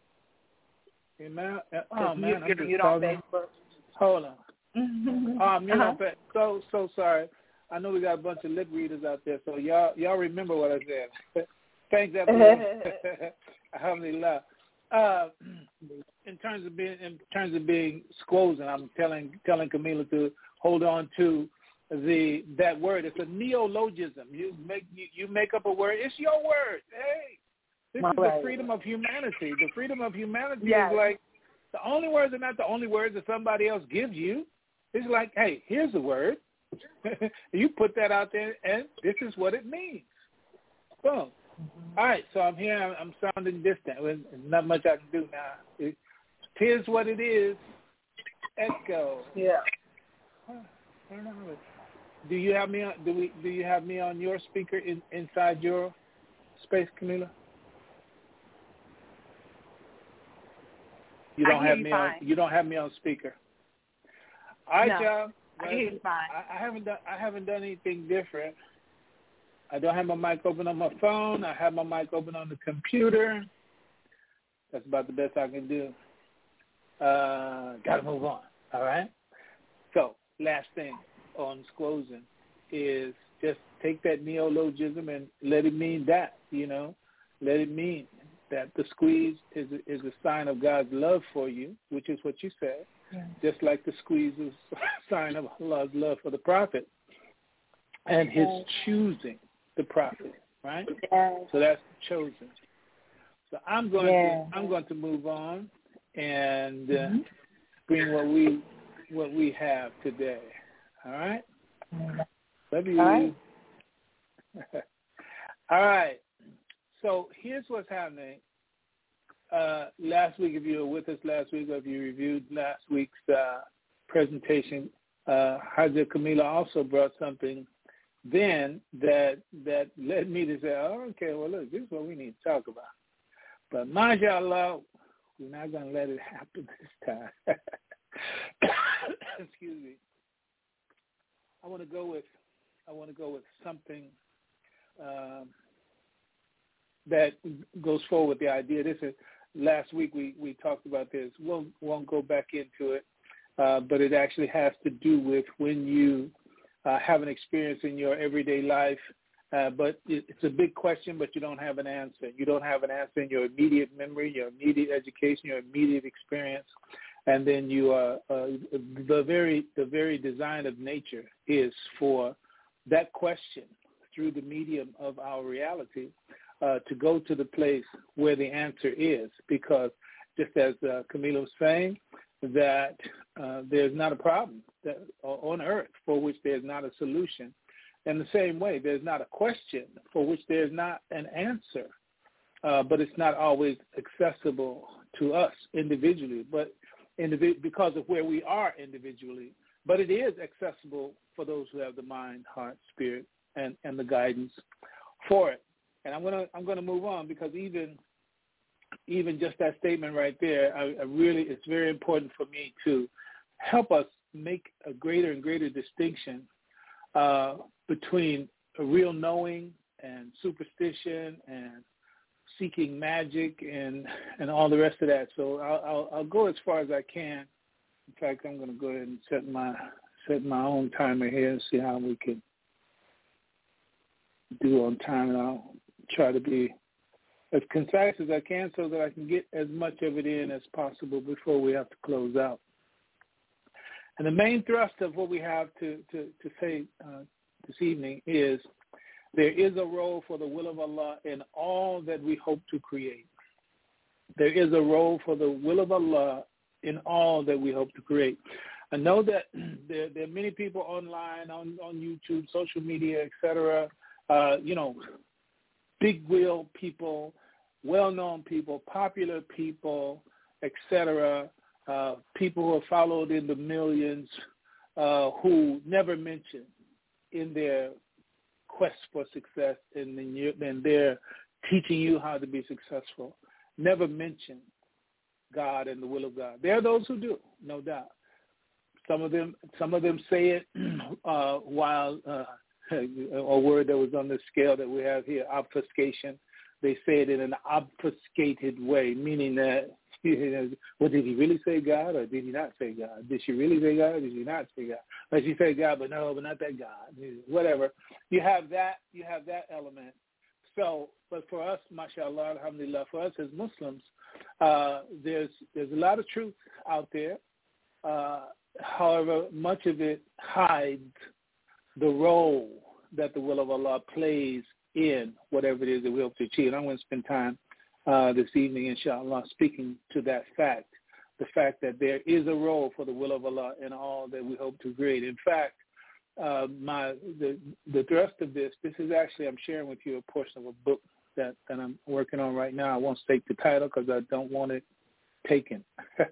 Man, oh man, you, I'm you don't Facebook. Hold on. oh, I'm muted uh-huh. on Facebook. So so sorry. I know we got a bunch of lip readers out there, so y'all y'all remember what I said. Thanks, everyone. Alhamdulillah. Uh, in terms of being in terms of being squozing, I'm telling telling Camila to hold on to the that word. It's a neologism. You make you, you make up a word. It's your word. Hey, this My is right. the freedom of humanity. The freedom of humanity yes. is like the only words are not the only words that somebody else gives you. It's like, hey, here's a word. You put that out there, and this is what it means. Boom. Mm-hmm. All right, so I'm here. I'm, I'm sounding distant. There's not much I can do now. It, here's what it is. Echo. Yeah. I don't know. Do you have me on? Do we? Do you have me on your speaker in, inside your space, Camila? You don't have me on. You don't have me on speaker. All right, no, y'all. I hear you fine. I, I haven't done. I haven't done anything different. I don't have my mic open on my phone. I have my mic open on the computer. That's about the best I can do. Uh, Got to move on. All right. So last thing on squozing is just take that neologism and let it mean that. You know, let it mean that the squeeze is a, is a sign of God's love for you, which is what you said. Yeah. Just like the squeeze is a sign of Allah's love for the prophet and his yeah. choosing the prophet, right? Yeah. So that's chosen. So I'm going yeah. to I'm going to move on and uh, mm-hmm. bring what we what we have today. All right. Mm-hmm. Love you. All right. All right. So here's what's happening. Uh, last week, if you were with us last week, or if you reviewed last week's uh, presentation, uh, Haja Camila also brought something then that that led me to say, oh, okay, well, look, this is what we need to talk about. But mashallah, we're not going to let it happen this time. Excuse me. I want to go with I want to go with something um, that goes forward with the idea. This is last week we, we talked about this. We'll won't go back into it, uh, but it actually has to do with when you uh, have an experience in your everyday life. Uh, but it, it's a big question, but you don't have an answer. You don't have an answer in your immediate memory, your immediate education, your immediate experience, and then you uh, uh, the very the very design of nature is for that question through the medium of our reality uh, to go to the place where the answer is, because just as uh, Camila was saying, that uh, there's not a problem that, on earth for which there's not a solution. In the same way, there's not a question for which there's not an answer, uh, but it's not always accessible to us individually, but individ- because of where we are individually. But it is accessible for those who have the mind, heart, spirit, and, and the guidance for it. And I'm gonna I'm gonna move on, because even even just that statement right there, I, I really, it's very important for me to help us make a greater and greater distinction uh, between a real knowing and superstition and seeking magic and, and all the rest of that. So I'll, I'll, I'll go as far as I can. In fact, I'm going to go ahead and set my set my own timer here and see how we can do on time, and I'll try to be as concise as I can so that I can get as much of it in as possible before we have to close out. And the main thrust of what we have to, to, to say uh, this evening is there is a role for the will of Allah in all that we hope to create. There is a role for the will of Allah in all that we hope to create. I know that there, there are many people online, on, on YouTube, social media, et cetera, uh, you know, big wheel people, well-known people, popular people, et cetera, uh, people who are followed in the millions uh, who never mention in their quest for success and in their teaching you how to be successful, never mention God and the will of God. There are those who do, no doubt. Some of them, some of them say it uh, while uh, a word that was on the scale that we have here, obfuscation. They say it in an obfuscated way, meaning that, you know, well, did he really say God or did he not say God? Did she really say God or did she not say God? But she said God, but no, but not that God. Whatever. You have that. You have that element. So, but for us, mashallah, alhamdulillah, for us as Muslims, uh, there's there's a lot of truth out there. Uh, however, much of it hides the role that the will of Allah plays in whatever it is that we hope to achieve. And I'm going to spend time uh, this evening, inshallah, speaking to that fact, the fact that there is a role for the will of Allah in all that we hope to create. In fact, uh, my the, the thrust of this, this is actually, I'm sharing with you a portion of a book that, that I'm working on right now. I won't state the title because I don't want it taken.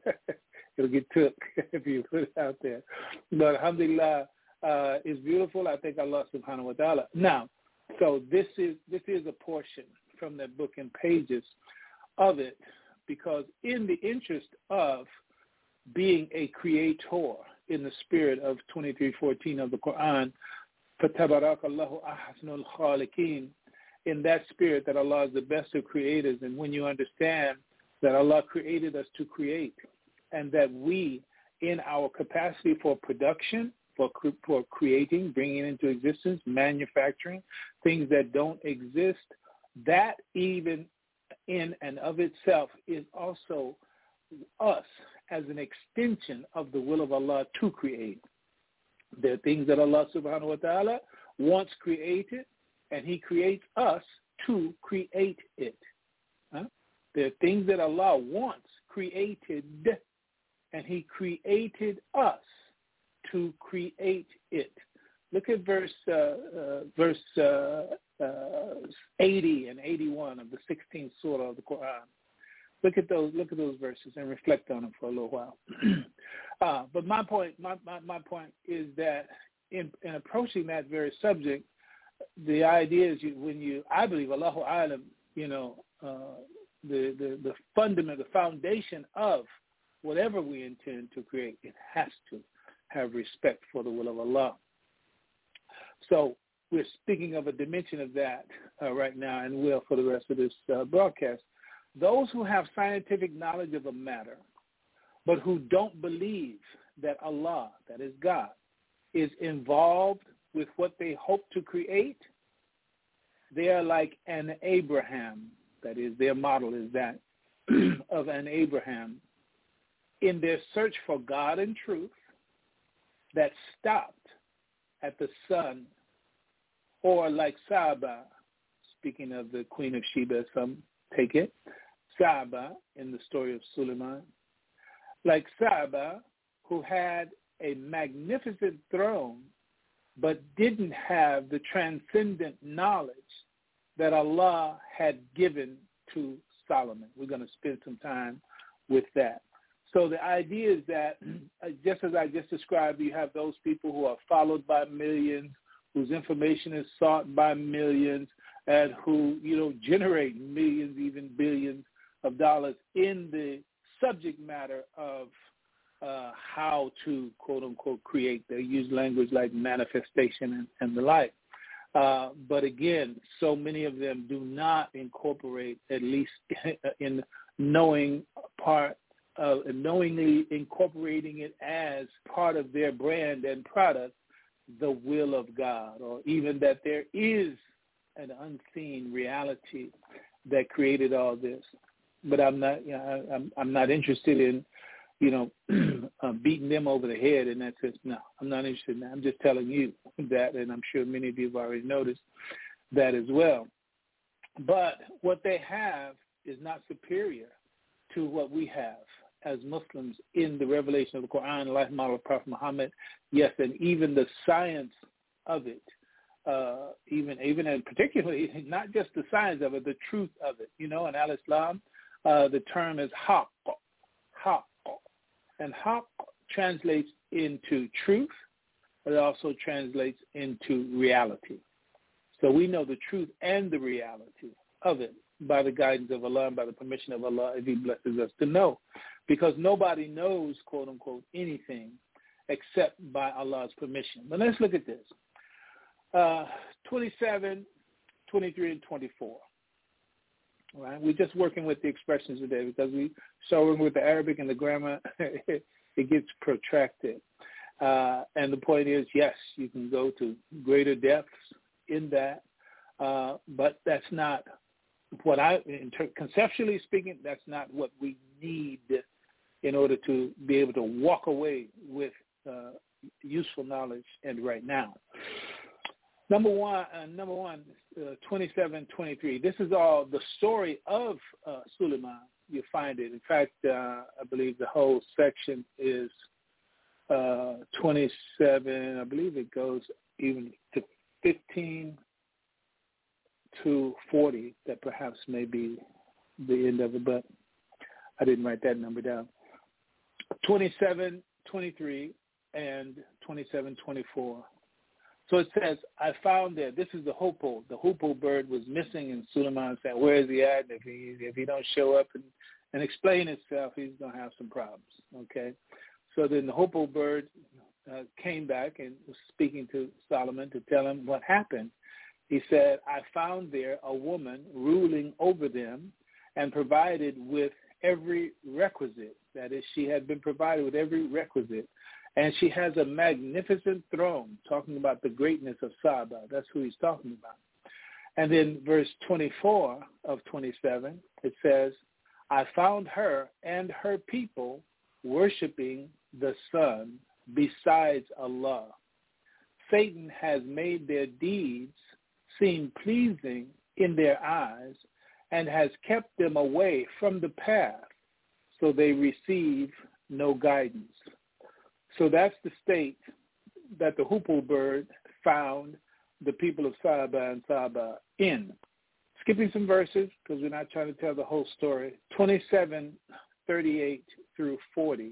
It'll get took if you put it out there. But alhamdulillah, uh, it's beautiful. I thank Allah subhanahu wa ta'ala. Now, so this is this is a portion from that book and pages of it, because in the interest of being a creator in the spirit of twenty-three fourteen of the Quran, فَتَبَارَكَ اللَّهُ أَحْسَنُ الْخَالِقِينَ, in that spirit that Allah is the best of creators, and when you understand that Allah created us to create, and that we, in our capacity for production, for for creating, bringing into existence, manufacturing things that don't exist, that even in and of itself is also us as an extension of the will of Allah to create. There are things that Allah subhanahu wa ta'ala wants created, and he creates us to create it. Huh? There are things that Allah wants created, and he created us to create it. Look at verse uh, uh, verse uh, uh, eighty and eighty-one of the sixteenth surah of the Quran. Look at those. Look at those verses and reflect on them for a little while. uh, but my point, my, my, my point is that in, in approaching that very subject, the idea is you, when you, I believe, Allahu A'lam, you know, uh, the, the the fundament, the foundation of whatever we intend to create, it has to have respect for the will of Allah. So we're speaking of a dimension of that uh, right now, and will for the rest of this uh, broadcast. Those who have scientific knowledge of a matter, but who don't believe that Allah, that is God, is involved with what they hope to create, they are like an Abraham, that is, their model is that of an Abraham, in their search for God and truth, that stopped at the sun, or like Saba, speaking of the Queen of Sheba, some take it, Saba in the story of Suleiman, like Saba, who had a magnificent throne, but didn't have the transcendent knowledge that Allah had given to Solomon. We're going to spend some time with that. So the idea is that, just as I just described, you have those people who are followed by millions, whose information is sought by millions, and who, you know, generate millions, even billions of dollars in the subject matter of uh, how to, quote unquote, create. They use language like manifestation and, and the like. Uh, but again, so many of them do not incorporate, at least in knowing part of knowingly incorporating it as part of their brand and product, the will of God, or even that there is an unseen reality that created all this. But I'm not, you know, I'm, I'm not interested in, you know, uh, beating them over the head in that sense. No, I'm not interested in that. I'm just telling you that, and I'm sure many of you have already noticed that as well. But what they have is not superior to what we have as Muslims in the revelation of the Quran, the life model of Prophet Muhammad, yes, and even the science of it, uh, even even and particularly not just the science of it, the truth of it. You know, in Al-Islam, uh, the term is haqq, haqq, and haqq translates into truth, but it also translates into reality. So we know the truth and the reality of it by the guidance of Allah and by the permission of Allah, if He blesses us to know. Because nobody knows, quote unquote, anything except by Allah's permission. But let's look at this. Uh, twenty-seven, twenty-three, and twenty-four. All right? We're just working with the expressions today because we starting with the Arabic and the grammar, it gets protracted. Uh, and the point is, yes, you can go to greater depths in that, uh, but that's not what I, conceptually speaking, that's not what we need in order to be able to walk away with uh, useful knowledge and right now. Number one, uh, number one, uh, twenty-seven, twenty-three. This is all the story of uh, Suleiman. You find it. In fact, uh, I believe the whole section is uh, twenty-seven. I believe it goes even to fifteen to forty. That perhaps may be the end of it, but I didn't write that number down. twenty-seven, twenty-three, and twenty-seven, twenty-four. So it says, I found that this is the hoopoe. The hoopoe bird was missing, and Suleiman said, where is he at? And if he if he don't show up and, and explain himself, he's going to have some problems, okay? So then the hoopoe bird uh, came back and was speaking to Solomon to tell him what happened. He said, I found there a woman ruling over them and provided with every requisite. That is, she had been provided with every requisite. And she has a magnificent throne, talking about the greatness of Saba. That's who he's talking about. And then verse twenty-four of twenty-seven, it says, I found her and her people worshiping the sun besides Allah. Satan has made their deeds seem pleasing in their eyes and has kept them away from the path, so they receive no guidance. So that's the state that the hoopoe bird found the people of Saba and Saba in. Skipping some verses, because we're not trying to tell the whole story, twenty-seven, thirty-eight through forty.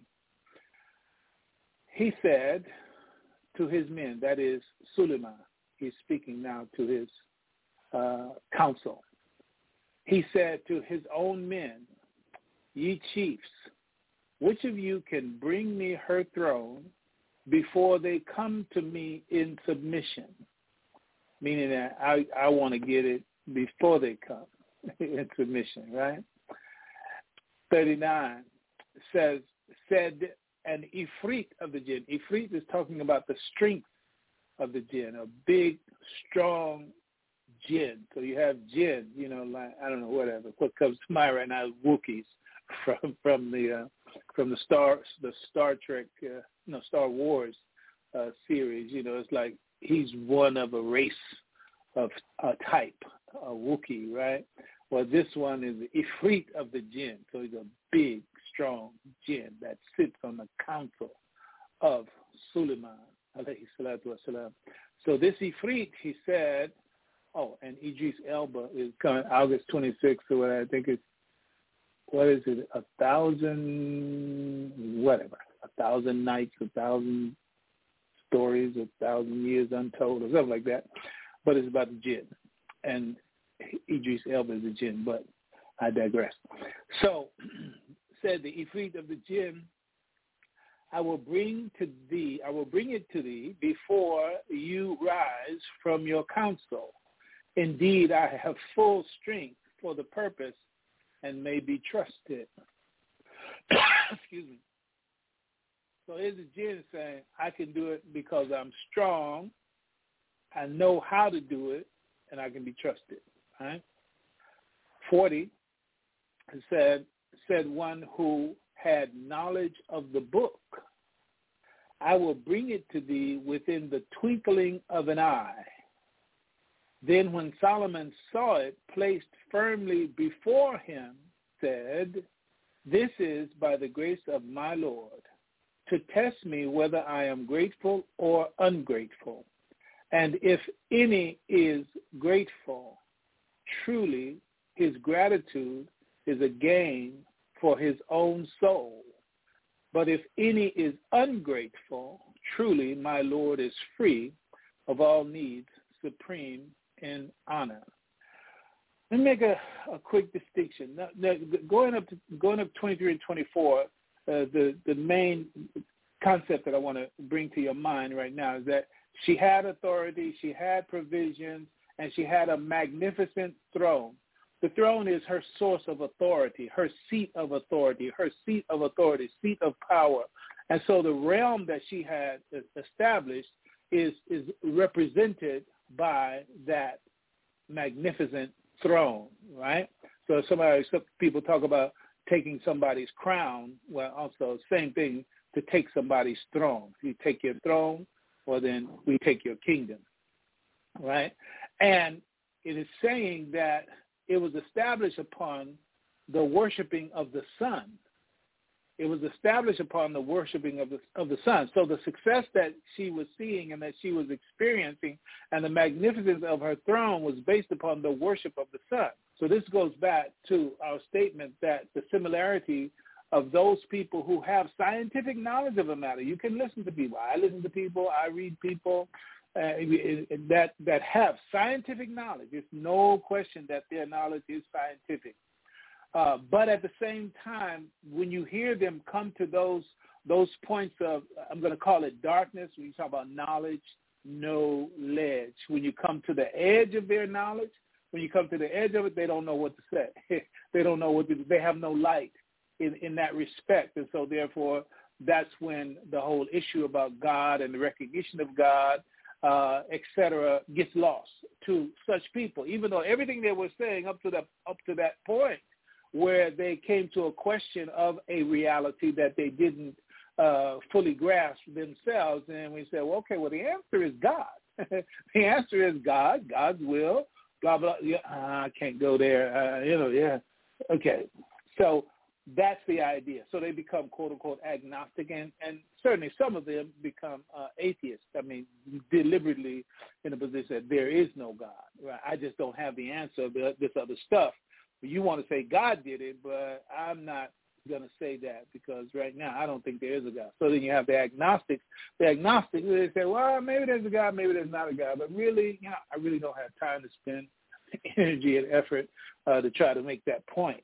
He said to his men, that is Suleiman, he's speaking now to his uh, council. He said to his own men, ye chiefs, which of you can bring me her throne before they come to me in submission? Meaning that I, I want to get it before they come in submission, right? thirty-nine says, said an ifrit of the jinn. Ifrit is talking about the strength of the jinn, a big, strong jinn. So you have jinn, you know, like, I don't know, whatever. What comes to mind right now is Wookiees from from the uh, from the Star the Star Trek, uh, no Star Wars uh, series. You know, it's like he's one of a race of a type, a Wookiee, right? Well, this one is the Ifrit of the jinn. So he's a big, strong jinn that sits on the council of Suleiman, alayhi salatu wasalam. So this Ifrit, he said, oh, and Idris Elba is coming August twenty-sixth, or what I think it's, what is it, a thousand, whatever, a thousand nights, a thousand stories, a thousand years untold, or something like that. But it's about the jinn. And Idris Elba is a jinn, but I digress. So, said the Ifrit of the jinn, I will bring to thee, I will bring it to thee before you rise from your council. Indeed, I have full strength for the purpose and may be trusted. Excuse me. So here's the jinn saying, I can do it because I'm strong, I know how to do it, and I can be trusted. Right? forty, it said, said one who had knowledge of the book, I will bring it to thee within the twinkling of an eye. Then when Solomon saw it placed firmly before him, said, this is by the grace of my Lord, to test me whether I am grateful or ungrateful. And if any is grateful, truly his gratitude is a gain for his own soul. But if any is ungrateful, truly my Lord is free of all needs, supreme in honor. Let me make a, a quick distinction. Now, now, going up to, going up twenty-three and twenty-four, uh, the, the main concept that I want to bring to your mind right now is that she had authority, she had provisions, and she had a magnificent throne. The throne is her source of authority, her seat of authority, her seat of authority, seat of power. And so the realm that she had established is, is represented by that magnificent throne, right? So somebody, some people talk about taking somebody's crown. Well, also same thing to take somebody's throne. If you take your throne, well, then we take your kingdom, right? And it is saying that it was established upon the worshiping of the sun. It was established upon the worshiping of the of the sun. So the success that she was seeing and that she was experiencing and the magnificence of her throne was based upon the worship of the sun. So this goes back to our statement that the similarity of those people who have scientific knowledge of a matter. You can listen to people. I listen to people. I read people uh, that that have scientific knowledge. There's no question that their knowledge is scientific. Uh, but at the same time, when you hear them come to those those points of, I'm going to call it darkness, when you talk about knowledge, knowledge, when you come to the edge of their knowledge, when you come to the edge of it, they don't know what to say. They don't know what to do. They have no light in, in that respect. And so therefore, that's when the whole issue about God and the recognition of God, uh, et cetera, gets lost to such people, even though everything they were saying up to that up to that point, where they came to a question of a reality that they didn't uh, fully grasp themselves. And we said, well, okay, well, the answer is God. The answer is God, God's will, blah, blah. Yeah, I can't go there. Uh, you know, yeah. Okay. So that's the idea. So they become, quote, unquote, agnostic, and, and certainly some of them become uh, atheists. I mean, deliberately in a position that there is no God. Right? I just don't have the answer to this other stuff. You want to say God did it, but I'm not going to say that because right now I don't think there is a God. So then you have the agnostics. The agnostics, they say, well, maybe there's a God, maybe there's not a God. But really, you know, I really don't have time to spend energy and effort uh, to try to make that point.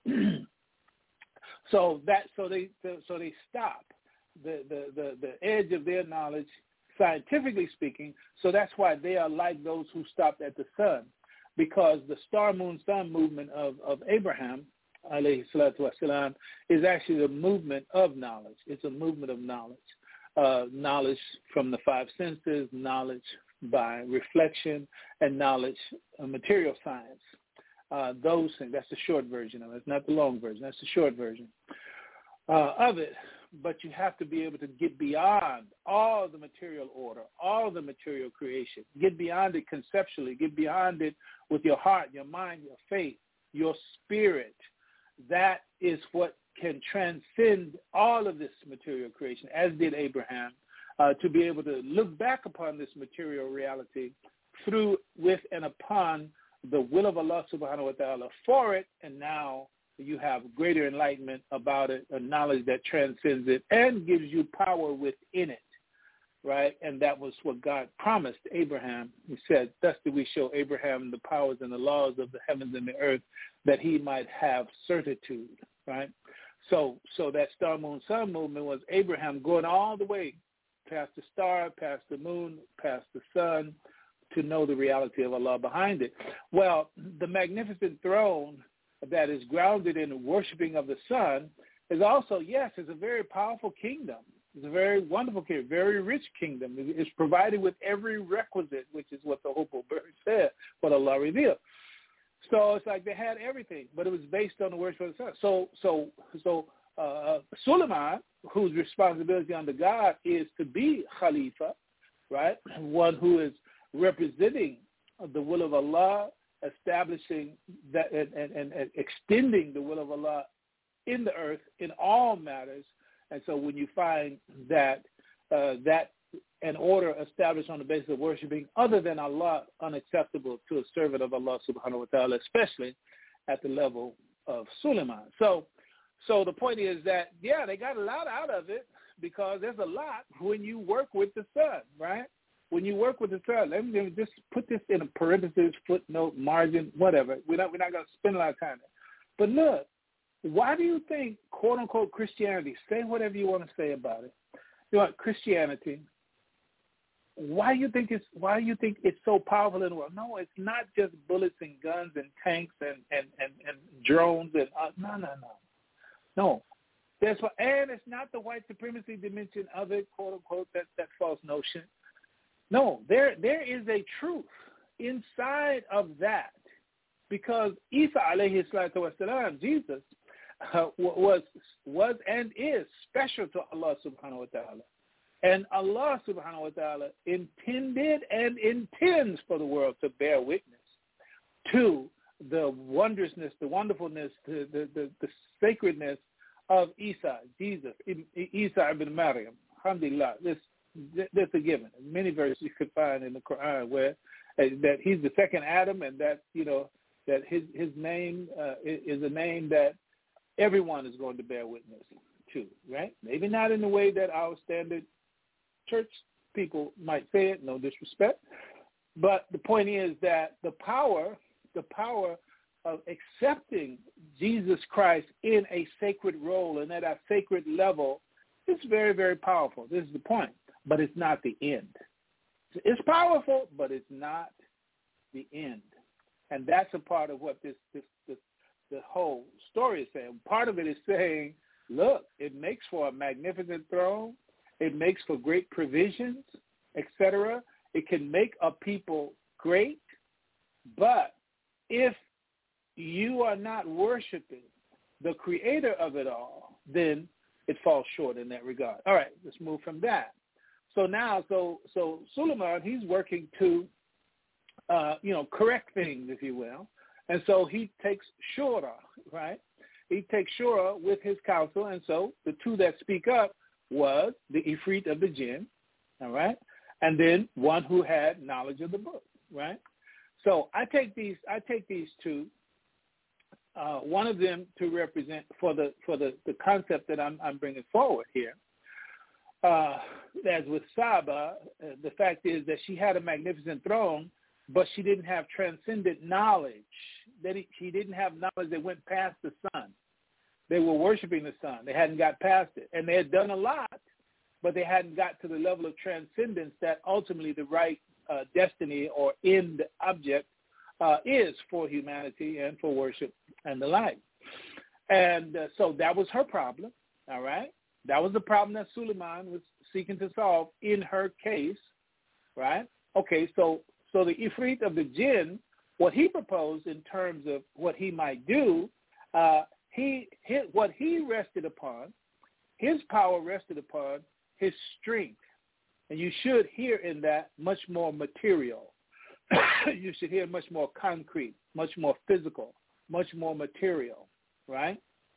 so that, so they, so they stop the, the, the, the edge of their knowledge, scientifically speaking. So that's why they are like those who stopped at the sun. Because the star, moon, sun movement of, of Abraham, alayhi salatu wasalam, is actually the movement of knowledge. It's a movement of knowledge. Uh, knowledge from the five senses, knowledge by reflection, and knowledge of material science. Uh, those things, that's the short version of it. It's not the long version. That's the short version uh, of it. But you have to be able to get beyond all the material order, all the material creation. Get beyond it conceptually. Get beyond it with your heart, your mind, your faith, your spirit. That is what can transcend all of this material creation, as did Abraham, uh, to be able to look back upon this material reality through, with, and upon the will of Allah subhanahu wa ta'ala for it, and now you have greater enlightenment about it, a knowledge that transcends it and gives you power within it, right? And that was what God promised Abraham. He said, thus did we show Abraham the powers and the laws of the heavens and the earth, that he might have certitude. right? So so that star, moon, sun movement was Abraham going all the way past the star, past the moon, past the sun, to know the reality of Allah behind it. Well, the magnificent throne that is grounded in the worshiping of the sun is also, yes, it's a very powerful kingdom. It's a very wonderful kingdom, very rich kingdom. It's provided with every requisite, which is what the Hopeful Bird said, what Allah revealed. So it's like they had everything, but it was based on the worship of the sun. So, so, so uh, Suleiman, whose responsibility under God is to be Khalifa, right? One who is representing the will of Allah, establishing that and, and, and extending the will of Allah in the earth in all matters. And so when you find that uh, that an order established on the basis of worshiping other than Allah unacceptable to a servant of Allah subhanahu wa ta'ala, especially at the level of Suleiman. So so the point is that, yeah, they got a lot out of it because there's a lot when you work with the sun, right? When you work with the sun, let me just put this in a parenthesis, footnote, margin, whatever. We're not, we're not going to spend a lot of time there. But look, why do you think, quote unquote, Christianity, say whatever you want to say about it, you know, Christianity, why do you think it's why do you think it's so powerful in the world? No, it's not just bullets and guns and tanks and, and, and, and drones and uh, no, no, no. No. There's, and it's not the white supremacy dimension of it, quote unquote, that, that false notion. No, there there is a truth inside of that, because Isa alayhi salatu wasalam, Jesus, uh, was was and is special to Allah subhanahu wa ta'ala. And Allah subhanahu wa ta'ala intended and intends for the world to bear witness to the wondrousness, the wonderfulness, the, the, the, the sacredness of Isa, Jesus, Isa ibn Maryam. Alhamdulillah. This That's a given. Many verses you could find in the Quran where uh, that he's the second Adam, and that you know that his his name uh, is a name that everyone is going to bear witness to. Right? Maybe not in the way that our standard church people might say it. No disrespect, but the point is that the power, the power of accepting Jesus Christ in a sacred role and at a sacred level is very, very powerful. This is the point. But it's not the end. It's powerful, but it's not the end. And that's a part of what this, this, this the whole story is saying. Part of it is saying, look, it makes for a magnificent throne. It makes for great provisions, et cetera. It can make a people great. But if you are not worshiping the creator of it all, then it falls short in that regard. All right, let's move from that. So now, so so Suleiman, he's working to, uh, you know, correct things, if you will. And so he takes shura, right? He takes shura with his council. And so the two that speak up was the Ifrit of the jinn, all right? And then one who had knowledge of the book, right? So I take these, I take these two, uh, one of them to represent for the for the, the concept that I'm, I'm bringing forward here. Uh, as with Saba, uh, the fact is that she had a magnificent throne, but she didn't have transcendent knowledge. That he, she didn't have knowledge that went past the sun. They were worshiping the sun. They hadn't got past it. And they had done a lot, but they hadn't got to the level of transcendence that ultimately the right uh, destiny or end object uh, is for humanity and for worship and the like. And uh, so that was her problem, all right? That was the problem that Suleiman was seeking to solve in her case, right? Okay, so so the Ifrit of the jinn, what he proposed in terms of what he might do, uh, he, he what he rested upon, his power rested upon his strength. And you should hear in that much more material. You should hear much more concrete, much more physical, much more material, right?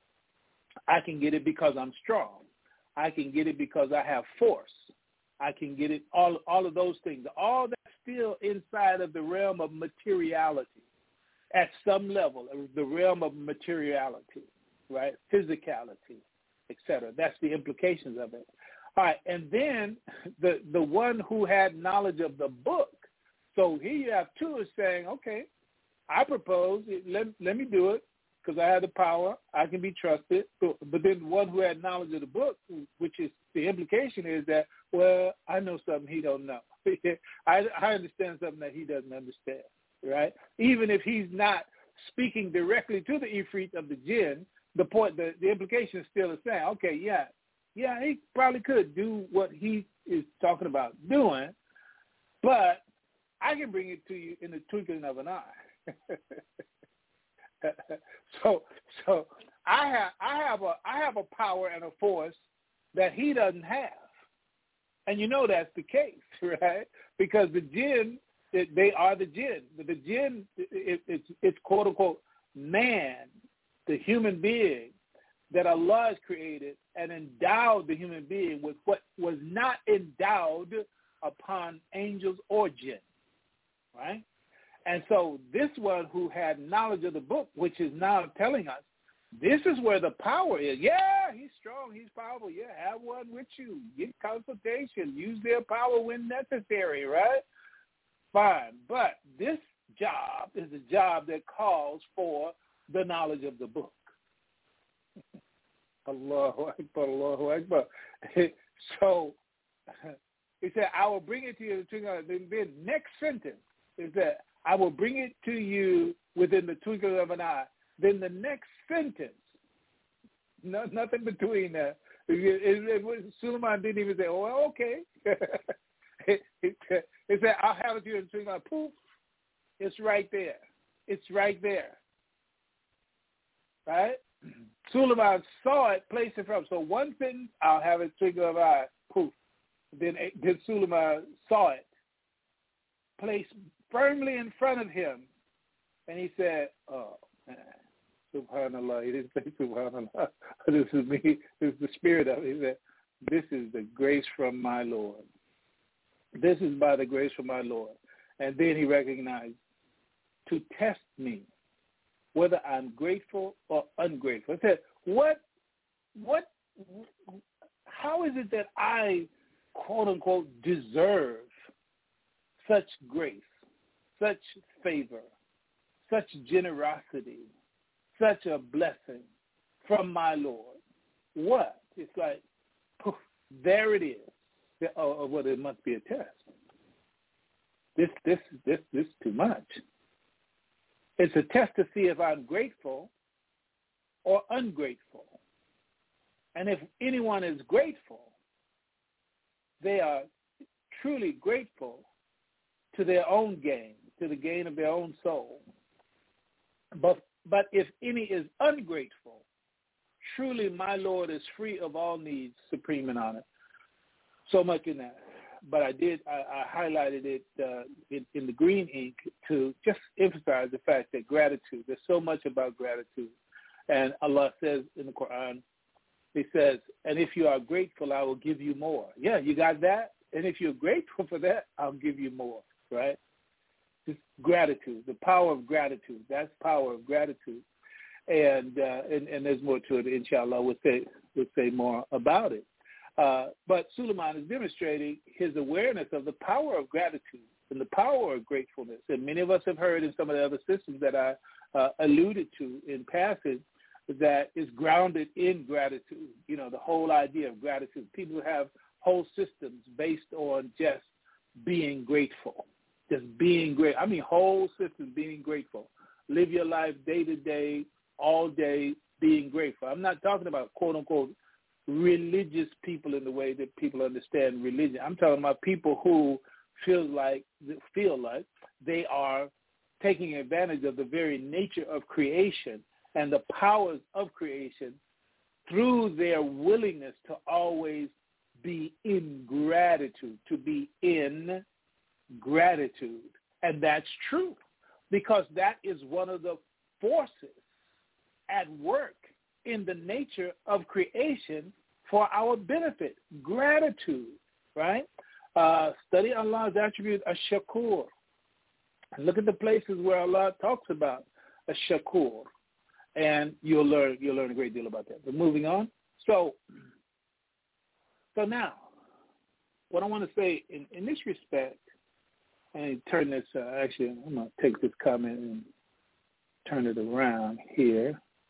I can get it because I'm strong. I can get it because I have force. I can get it, all all of those things. All that's still inside of the realm of materiality at some level, the realm of materiality, right? Physicality, et cetera. That's the implications of it. All right, and then the, the one who had knowledge of the book. So here you have two is saying, okay, I propose, let, let me do it. because I had the power. I can be trusted. But, but then one who had knowledge of the book, which is the implication is that, well, I know something he don't know. I, I understand something that he doesn't understand, right? Even if he's not speaking directly to the Ifrit of the jinn, the point, the, the implication is still the same. Okay, yeah, yeah, he probably could do what he is talking about doing, but I can bring it to you in the twinkling of an eye. so, so I have, I have a, I have a power and a force that he doesn't have, and you know that's the case, right? Because the jinn, it, they are the jinn. The jinn, it, it's, it's quote unquote man, the human being that Allah has created and endowed the human being with what was not endowed upon angels or jinn, right? And so this one who had knowledge of the book, which is now telling us, this is where the power is. Yeah, he's strong, he's powerful. Yeah, have one with you. Get consultation. Use their power when necessary, right? Fine. But this job is a job that calls for the knowledge of the book. Allahu Akbar, Allahu Akbar. So he said, I will bring it to you. The next sentence is that I will bring it to you within the twinkling of an eye. Then the next sentence, no, nothing between that. Suleiman didn't even say, oh, okay. It, it, it said, I'll have it to you in the twinkling of an eye. Poof, it's right there. It's right there. Right? Suleiman saw it, placed it from. So one sentence, I'll have it twinkle of an eye. Poof. Then, then Suleiman saw it, placed firmly in front of him, and he said, oh, man, subhanallah. He didn't say subhanallah. This is me. This is the spirit of it. He said, this is the grace from my Lord. This is by the grace from my Lord. And then he recognized, to test me, whether I'm grateful or ungrateful. I said, what, what, how is it that I, quote unquote, deserve such grace, such favor, such generosity, such a blessing from my Lord? What? It's like, poof, there it is. Oh, oh, well, it must be a test. This, this, this, this is too much. It's a test to see if I'm grateful or ungrateful. And if anyone is grateful, they are truly grateful to their own gain, to the gain of their own soul. But, but if any is ungrateful, truly my Lord is free of all needs, supreme in honor. So much in that. But I did, I, I highlighted it uh, in, in the green ink to just emphasize the fact that gratitude, there's so much about gratitude. And Allah says in the Quran, He says, and if you are grateful, I will give you more. Yeah, you got that? And if you're grateful for that, I'll give you more, right? Just gratitude, the power of gratitude. That's power of gratitude. And uh, and, and there's more to it, inshallah. We'll say, we'll say more about it. Uh, but Suleiman is demonstrating his awareness of the power of gratitude and the power of gratefulness. And many of us have heard in some of the other systems that I uh, alluded to in passage that is grounded in gratitude. You know, the whole idea of gratitude. People have whole systems based on just being grateful, just being great. I mean, whole systems being grateful. Live your life day to day, all day, being grateful. I'm not talking about, quote unquote, religious people in the way that people understand religion. I'm talking about people who feel like feel like they are taking advantage of the very nature of creation and the powers of creation through their willingness to always be in gratitude, to be in gratitude. And that's true because that is one of the forces at work in the nature of creation for our benefit, gratitude, right? Uh, study Allah's attribute, ash-shakur. Look at the places where Allah talks about ash-shakur, and you'll learn you'll learn a great deal about that. But moving on, so so now, what I want to say in, in this respect, and turn this. Uh, actually, I'm going to take this comment and turn it around here.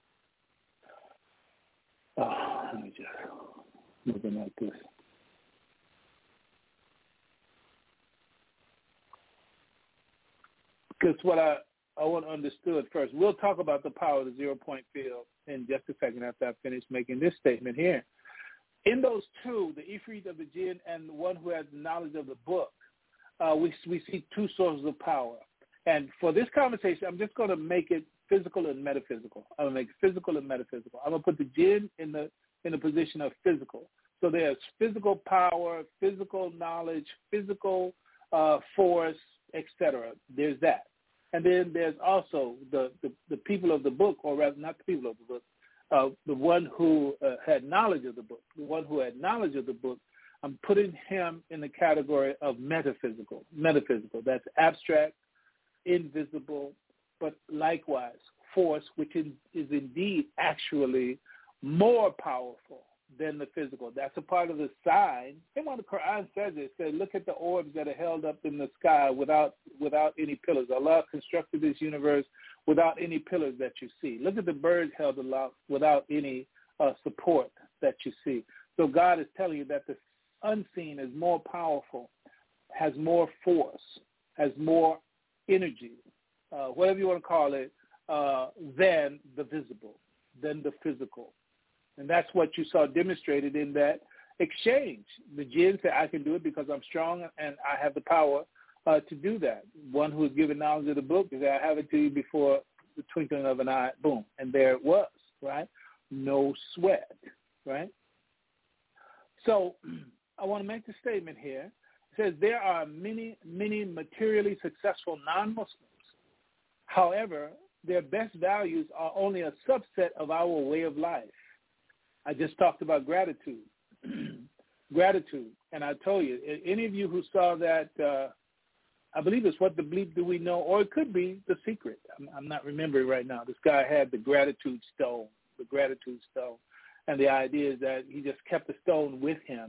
let me just looking at this. Because what I, I want understood first, we'll talk about the power of the zero-point field in just a second after I finish making this statement here. In those two, the Ifrit of the jinn and the one who has knowledge of the book, uh, we, we see two sources of power. And for this conversation, I'm just going to make it physical and metaphysical. I'm going to make it physical and metaphysical. I'm going to put the jinn in the in the position of physical. So there's physical power, physical knowledge, physical uh, force, et cetera. There's that. And then there's also the, the, the people of the book, or rather not the people of the book, uh, the one who uh, had knowledge of the book, the one who had knowledge of the book. I'm putting him in the category of metaphysical. Metaphysical. That's abstract, invisible, but likewise force, which is, is indeed actually more powerful than the physical. That's a part of the sign. And when the Quran says it, it says, look at the orbs that are held up in the sky without without any pillars. Allah constructed this universe without any pillars that you see. Look at the birds held aloft without any uh, support that you see. So God is telling you that the unseen is more powerful, has more force, has more energy, uh, whatever you want to call it, uh, than the visible, than the physical. And that's what you saw demonstrated in that exchange. The jinn said, I can do it because I'm strong and I have the power uh, to do that. One who is given knowledge of the book is that I have it to you before the twinkling of an eye, boom. And there it was, right? No sweat, right? So I want to make the statement here. It says there are many, many materially successful non-Muslims. However, their best values are only a subset of our way of life. I just talked about gratitude. Gratitude. And I told you, any of you who saw that, uh, I believe it's What the Bleep Do We Know, or it could be The Secret. I'm, I'm not remembering right now. This guy had the gratitude stone, the gratitude stone. And the idea is that he just kept the stone with him.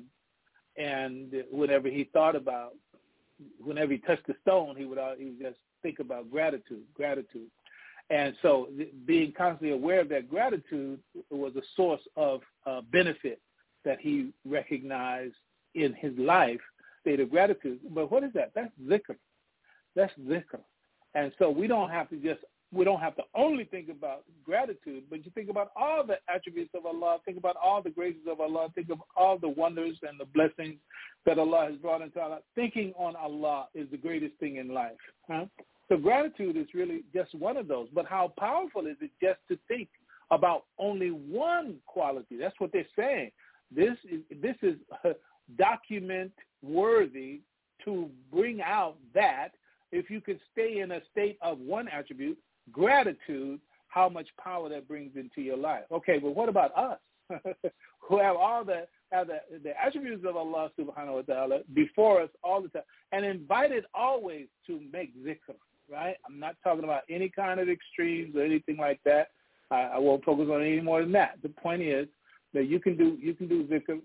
And whenever he thought about, whenever he touched the stone, he would, he would just think about gratitude, gratitude. And so being constantly aware of that gratitude was a source of uh, benefit that he recognized in his life, state of gratitude. But what is that? That's zikr. That's zikr. And so we don't have to just, we don't have to only think about gratitude, but you think about all the attributes of Allah, think about all the graces of Allah, think of all the wonders and the blessings that Allah has brought into our life. Thinking on Allah is the greatest thing in life. Huh? So gratitude is really just one of those. But how powerful is it just to think about only one quality? That's what they're saying. This is this is document worthy to bring out that if you can stay in a state of one attribute, gratitude, how much power that brings into your life. Okay, but what about us who have all the have the, the attributes of Allah subhanahu wa ta'ala before us all the time and invited always to make zikr? Right? I'm not talking about any kind of extremes or anything like that. I, I won't focus on any more than that. The point is that you can do you can do zikr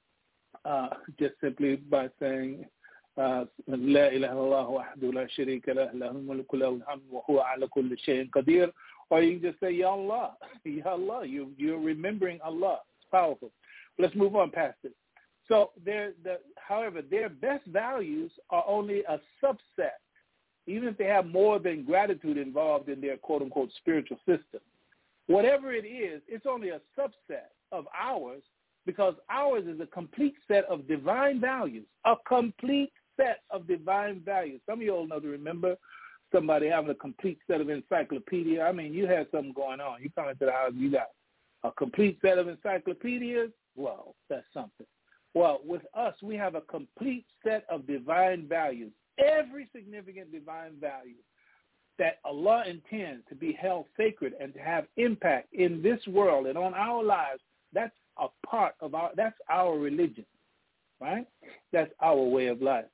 uh, just simply by saying La ilaha illallah wahdahu la sharika lah lahul mulku lahul hamdu wa huwa ala kulli shay'in qadir. Or you can just say Ya Allah, Ya Allah. You you're remembering Allah. It's powerful. Let's move on past it. So there, the, however, their best values are only a subset. Even if they have more than gratitude involved in their quote-unquote spiritual system. Whatever it is, it's only a subset of ours because ours is a complete set of divine values, a complete set of divine values. Some of you all know to remember somebody having a complete set of encyclopedia. I mean, you had something going on. You come into the house, you got a complete set of encyclopedias. Well, that's something. Well, with us, we have a complete set of divine values. Every significant divine value that Allah intends to be held sacred and to have impact in this world and on our lives, that's a part of our, that's our religion, right? That's our way of life.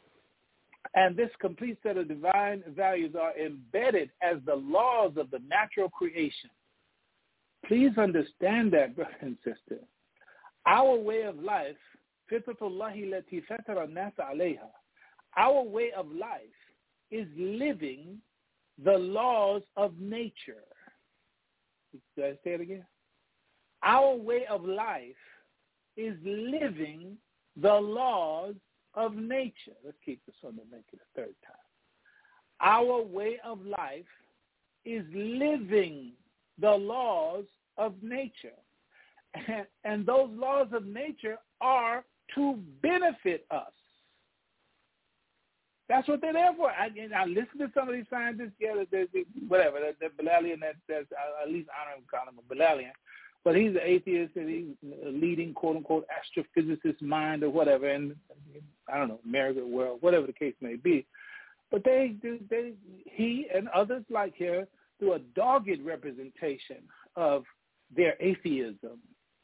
And this complete set of divine values are embedded as the laws of the natural creation. Please understand that, brother and sister. Our way of life, fitratullahi lati fatara an-nasa alayha. Our way of life is living the laws of nature. Did I say it again? Our way of life is living the laws of nature. Let's keep this on the make it a third time. Our way of life is living the laws of nature. And, and those laws of nature are to benefit us. That's what they're there for. I, I listen to some of these scientists, yeah, they're, they're, whatever, they're Bilalian, that, that's, I at least honor him, call him a Bilalian. But he's an atheist and he's a leading, quote-unquote, astrophysicist mind or whatever, and I don't know, America, world, whatever the case may be. But they, they, he and others like him do a dogged representation of their atheism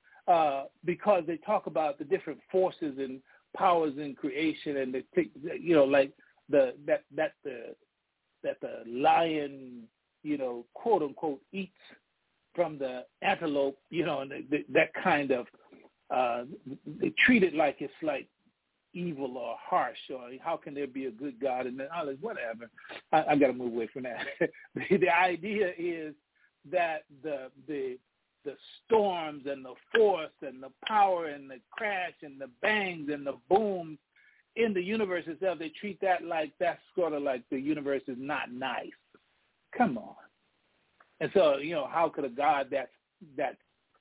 uh, because they talk about the different forces and powers in creation, and the, you know, like the that that the that the lion, you know, quote unquote, eats from the antelope, you know, and the, the, that kind of uh, they treat it like it's like evil or harsh, or how can there be a good God and then all this, whatever. I, I got to move away from that. the, the idea is that the the the storms and the force and the power and the crash and the bangs and the booms in the universe itself, they treat that like that's sort of like the universe is not nice. Come on. And so, you know, how could a God that's, that's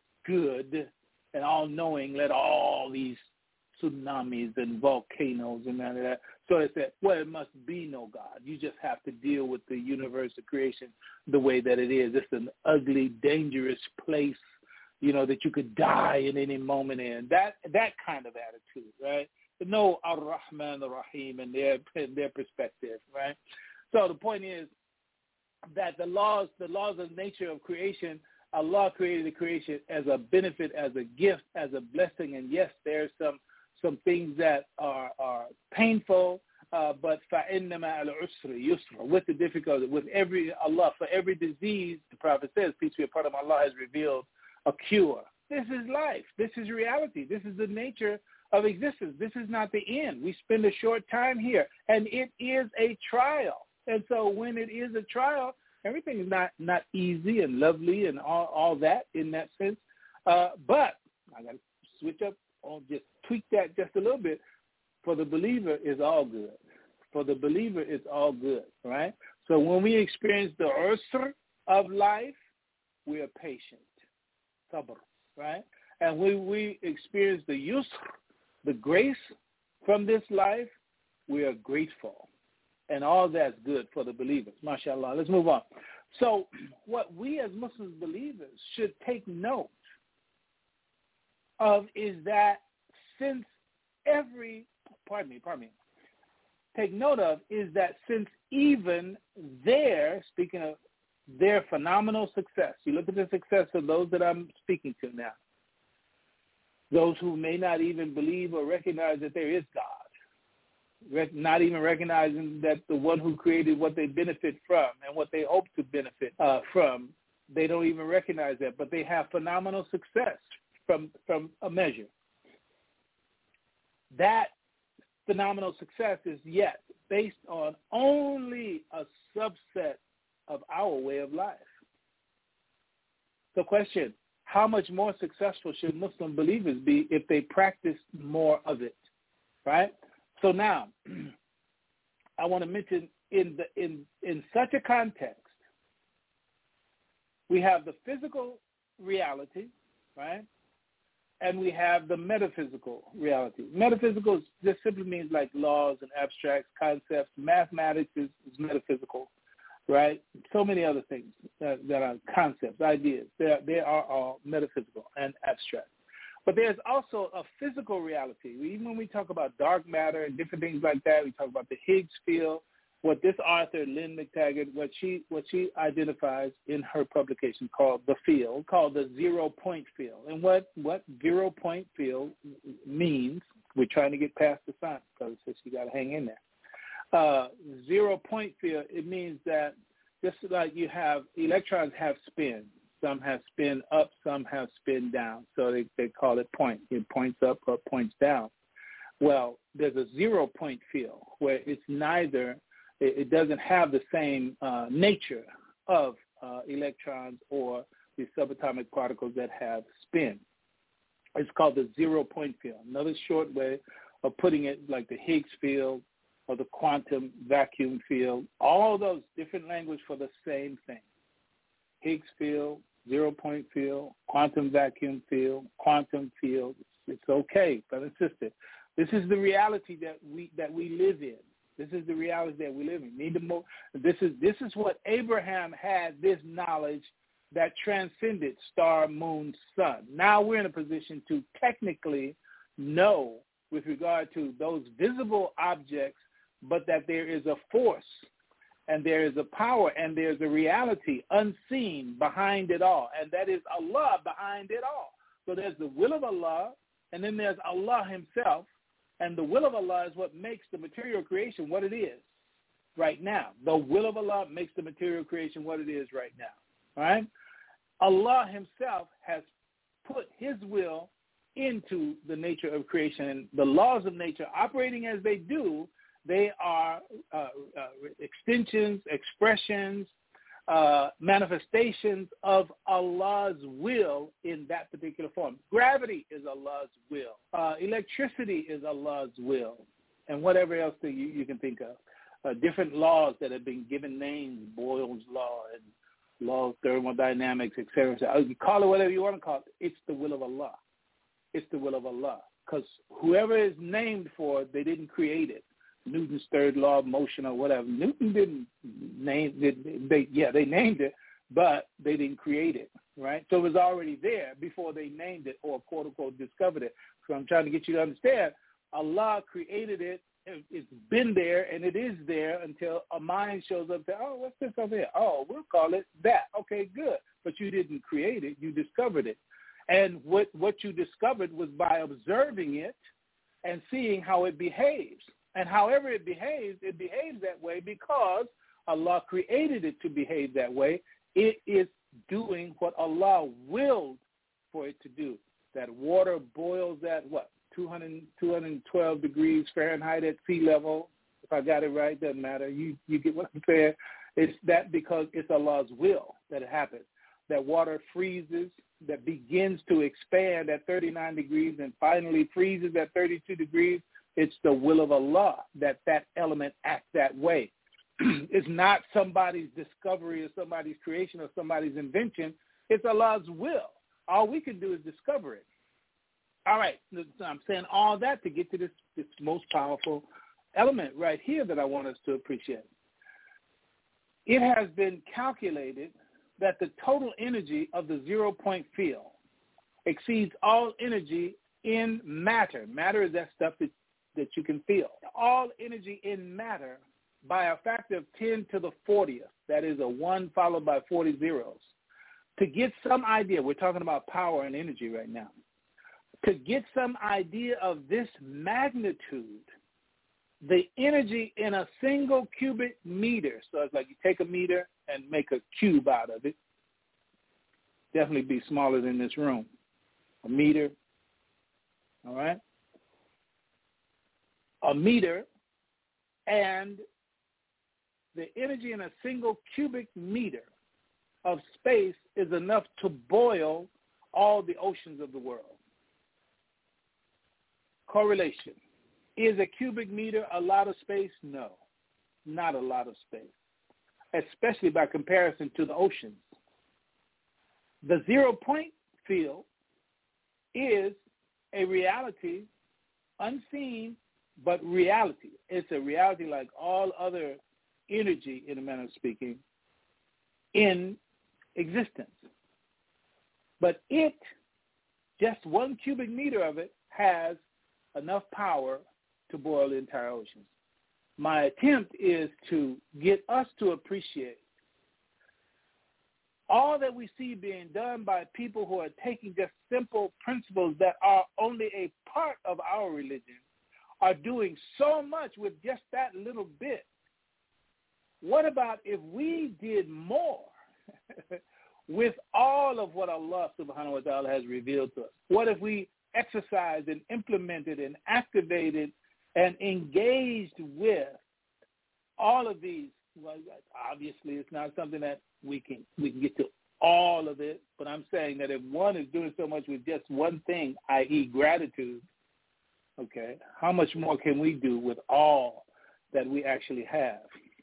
good and all-knowing let all these tsunamis and volcanoes and that and that? So they said, well, it must be no God. You just have to deal with the universe of creation the way that it is. It's an ugly, dangerous place, you know, that you could die in any moment in. That that kind of attitude, right? No Ar-Rahman Ar-Rahim in their, in their perspective, right? So the point is that the laws, the laws of nature of creation, Allah created the creation as a benefit, as a gift, as a blessing. And yes, there's some some things that are, are painful, uh, but فَإِنَّمَا الْعُسْرِ يُسْرًا, with the difficulty, with every, Allah, for every disease, the Prophet says, peace be upon him, Allah has revealed a cure. This is life. This is reality. This is the nature of existence. This is not the end. We spend a short time here, and it is a trial. And so when it is a trial, everything is not, not easy and lovely and all, all that in that sense. Uh, but I got to switch up on just tweak that just a little bit. For the believer, it's all good. For the believer, it's all good, right? So when we experience the usr of life, we are patient, sabr, right? And when we experience the yusr, the grace from this life, we are grateful. And all that's good for the believers. MashaAllah. Let's move on. So what we as Muslim believers should take note of is that since every, pardon me, pardon me, take note of is that since even their, speaking of their phenomenal success, you look at the success of those that I'm speaking to now, those who may not even believe or recognize that there is God, not even recognizing that the one who created what they benefit from and what they hope to benefit uh, from, they don't even recognize that, but they have phenomenal success from, from a measure. That phenomenal success is yet based on only a subset of our way of life. So question, how much more successful should Muslim believers be if they practice more of it, right? So now, I want to mention in the in in such a context, we have the physical reality, right? And we have the metaphysical reality. Metaphysical just simply means like laws and abstracts, concepts. Mathematics is, is metaphysical, right? So many other things that, that are concepts, ideas. They they are all metaphysical and abstract. But there's also a physical reality. Even when we talk about dark matter and different things like that, we talk about the Higgs field, what this author, Lynn McTaggart, what she what she identifies in her publication called The Field, called the zero-point field. And what, what zero-point field means, we're trying to get past the science, because so you got to hang in there. Uh, zero-point field, it means that just like you have, electrons have spin. Some have spin up, some have spin down. So they, they call it point. It points up or points down. Well, there's a zero-point field where it's neither, it, it doesn't have the same uh, nature of uh, electrons or these subatomic particles that have spin. It's called the zero-point field. Another short way of putting it, like the Higgs field or the quantum vacuum field, all those different language for the same thing. Higgs field, zero-point field, quantum vacuum field, quantum field. It's, it's okay, brother and sister. This is the reality that we that we live in. This is the reality that we live in. Need to move. This is this is what Abraham had, this knowledge that transcended star, moon, sun. Now we're in a position to technically know with regard to those visible objects, but that there is a force and there is a power and there's a reality unseen behind it all, and that is Allah behind it all. So there's the will of Allah, and then there's Allah himself, and the will of Allah is what makes the material creation what it is right now. The will of Allah makes the material creation what it is right now, all right? Allah himself has put his will into the nature of creation. And the laws of nature, operating as they do, they are uh, uh, extensions, expressions, uh, manifestations of Allah's will in that particular form. Gravity is Allah's will. Uh, electricity is Allah's will. And whatever else that you, you can think of. Uh, different laws that have been given names, Boyle's law and law of thermodynamics, et cetera. So you call it whatever you want to call it. It's the will of Allah. It's the will of Allah. Because whoever is named for it, they didn't create it. Newton's third law of motion or whatever. Newton didn't name it. They, yeah, they named it, but they didn't create it, right? So it was already there before they named it or, quote, unquote, discovered it. So I'm trying to get you to understand, Allah created it. It's been there, and it is there until a mind shows up there, oh, what's this over here? Oh, we'll call it that. Okay, good. But you didn't create it. You discovered it. And what, what you discovered was by observing it and seeing how it behaves. And however it behaves, it behaves that way because Allah created it to behave that way. It is doing what Allah willed for it to do. That water boils at what? two hundred, two hundred twelve degrees Fahrenheit at sea level. If I got it right, doesn't matter. You you get what I'm saying? It's that because it's Allah's will that it happens. That water freezes, that begins to expand at thirty-nine degrees and finally freezes at thirty-two degrees. It's the will of Allah that that element acts that way. It's not somebody's discovery or somebody's creation or somebody's invention. It's Allah's will. All we can do is discover it. All right, I'm saying all that to get to this, this most powerful element right here that I want us to appreciate. It has been calculated that the total energy of the zero-point field exceeds all energy in matter. Matter is that stuff that, that you can feel. All energy in matter by a factor of ten to the fortieth. That is a one followed by forty zeros. To get some idea, we're talking about power and energy right now. To get some idea of this magnitude, the energy in a single cubic meter, so it's like you take a meter and make a cube out of it, definitely be smaller than this room, a meter, all right? A meter, and the energy in a single cubic meter of space is enough to boil all the oceans of the world. Correlation. Is a cubic meter a lot of space? No, not a lot of space, especially by comparison to the oceans. The zero-point field is a reality, unseen, but reality. It's a reality like all other energy, in a manner of speaking, in existence. But it, just one cubic meter of it, has enough power to boil the entire oceans. My attempt is to get us to appreciate all that we see being done by people who are taking just simple principles that are only a part of our religion, are doing so much with just that little bit. What about if we did more with all of what Allah subhanahu wa ta'ala has revealed to us? What if we exercised and implemented and activated and engaged with all of these? Well, obviously, it's not something that we can we can get to all of it, but I'm saying that if one is doing so much with just one thing, that is gratitude, okay, how much more can we do with all that we actually have?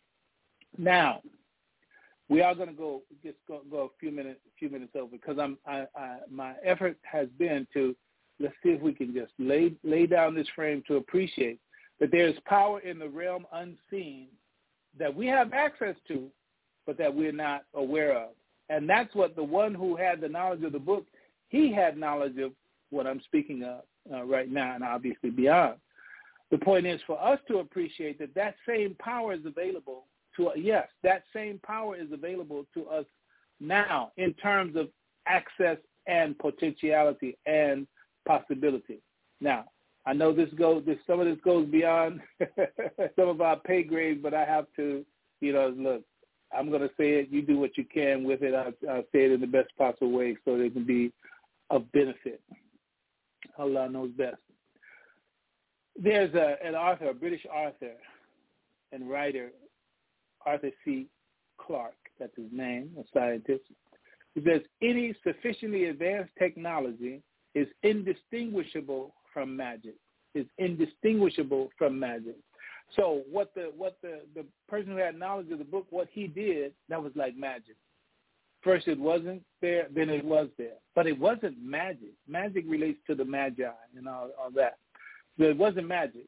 Now, we are going to go just go, go a few minutes, few minutes over because I'm, I, I, my effort has been to let's see if we can just lay lay down this frame to appreciate that there is power in the realm unseen that we have access to, but that we're not aware of. And that's what the one who had the knowledge of the book, he had knowledge of what I'm speaking of uh, right now and obviously beyond. The point is for us to appreciate that that same power is available to us. Yes, that same power is available to us now in terms of access and potentiality and possibility. Now, I know this goes, this, some of this goes beyond some of our pay grades, but I have to, you know, look, I'm going to say it. You do what you can with it. I'll, I'll say it in the best possible way so it can be of benefit. Allah knows best. There's a, an author, a British author and writer, Arthur C. Clarke, that's his name, a scientist. He says, any sufficiently advanced technology is indistinguishable from magic, is indistinguishable from magic. So what the what the, the person who had knowledge of the book, what he did, that was like magic. First it wasn't there, then it was there. But it wasn't magic. Magic relates to the magi and all, all that. So it wasn't magic.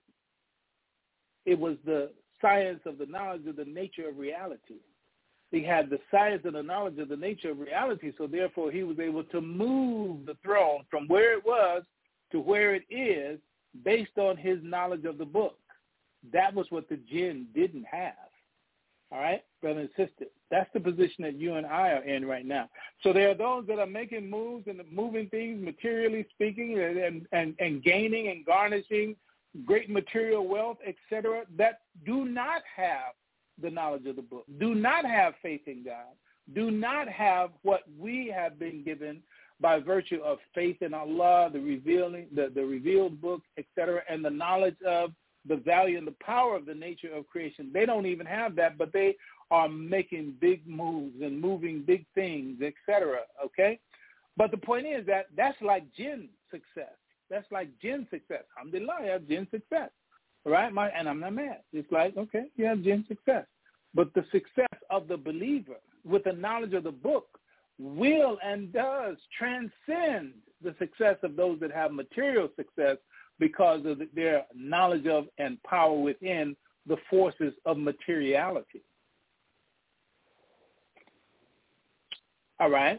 It was the science of the knowledge of the nature of reality. He had the science and the knowledge of the nature of reality, so therefore he was able to move the throne from where it was to where it is based on his knowledge of the book. That was what the jinn didn't have. All right, brothers and sisters, that's the position that you and I are in right now. So there are those that are making moves and moving things, materially speaking, and, and, and gaining and garnishing great material wealth, et cetera, that do not have the knowledge of the book, do not have faith in God, do not have what we have been given by virtue of faith in Allah, the revealing, the, the revealed book, et cetera, and the knowledge of the value and the power of the nature of creation. They don't even have that, but they are making big moves and moving big things, et cetera, okay? But the point is that that's like jinn success. That's like jinn success. Alhamdulillah, I have jinn success, right? My, and I'm not mad. It's like, okay, you have jinn success. But the success of the believer with the knowledge of the book will and does transcend the success of those that have material success because of their knowledge of and power within the forces of materiality. All right.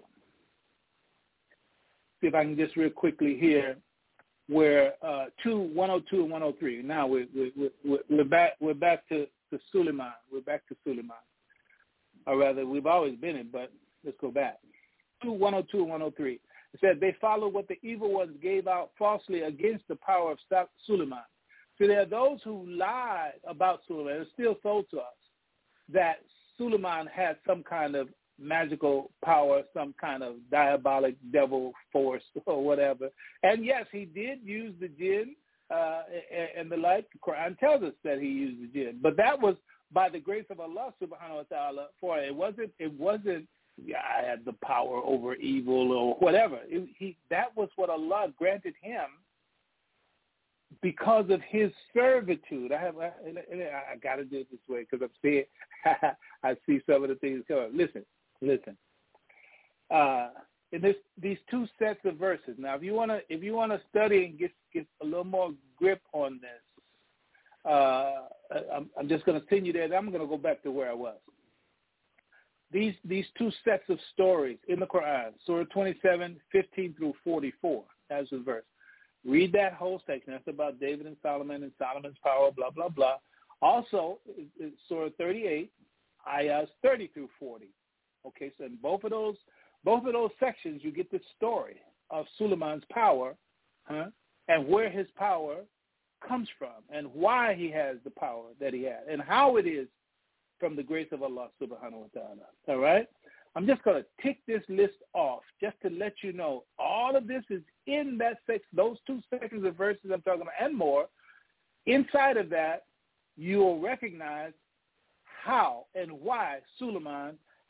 See if I can just real quickly here where uh, two, one oh two and one oh three. Now we're, we're, we're, we're back we're back to, to Suleiman. We're back to Suleiman. Or rather, we've always been it, but let's go back. two, one oh two and one oh three. It said, they followed what the evil ones gave out falsely against the power of Suleiman. So there are those who lied about Suleiman. It's still told to us that Suleiman had some kind of magical power, some kind of diabolic devil force or whatever. And yes, he did use the jinn uh, and, and the like. The Quran tells us that he used the jinn. But that was by the grace of Allah subhanahu wa ta'ala. For it wasn't, it wasn't, yeah, I had the power over evil or whatever. It, he, that was what Allah granted him because of his servitude. I have, I, I, I got to do it this way because I'm seeing, I see some of the things coming. Listen, listen. Uh, in this, these two sets of verses. Now, if you want to, if you want to study and get get a little more grip on this, uh, I'm, I'm just going to send you there. I'm going to go back to where I was. These these two sets of stories in the Quran, Surah twenty-seven, fifteen through forty-four, as the verse. Read that whole section. That's about David and Solomon and Solomon's power, blah, blah, blah. Also, it's Surah thirty-eight, ayahs thirty through forty. Okay, so in both of those both of those sections, you get the story of Suleiman's power, huh, and where his power comes from and why he has the power that he has and how it is from the grace of Allah subhanahu wa ta'ala. All right? I'm just going to tick this list off just to let you know all of this is in that section, those two sections of verses I'm talking about and more. Inside of that, you will recognize how and why Suleiman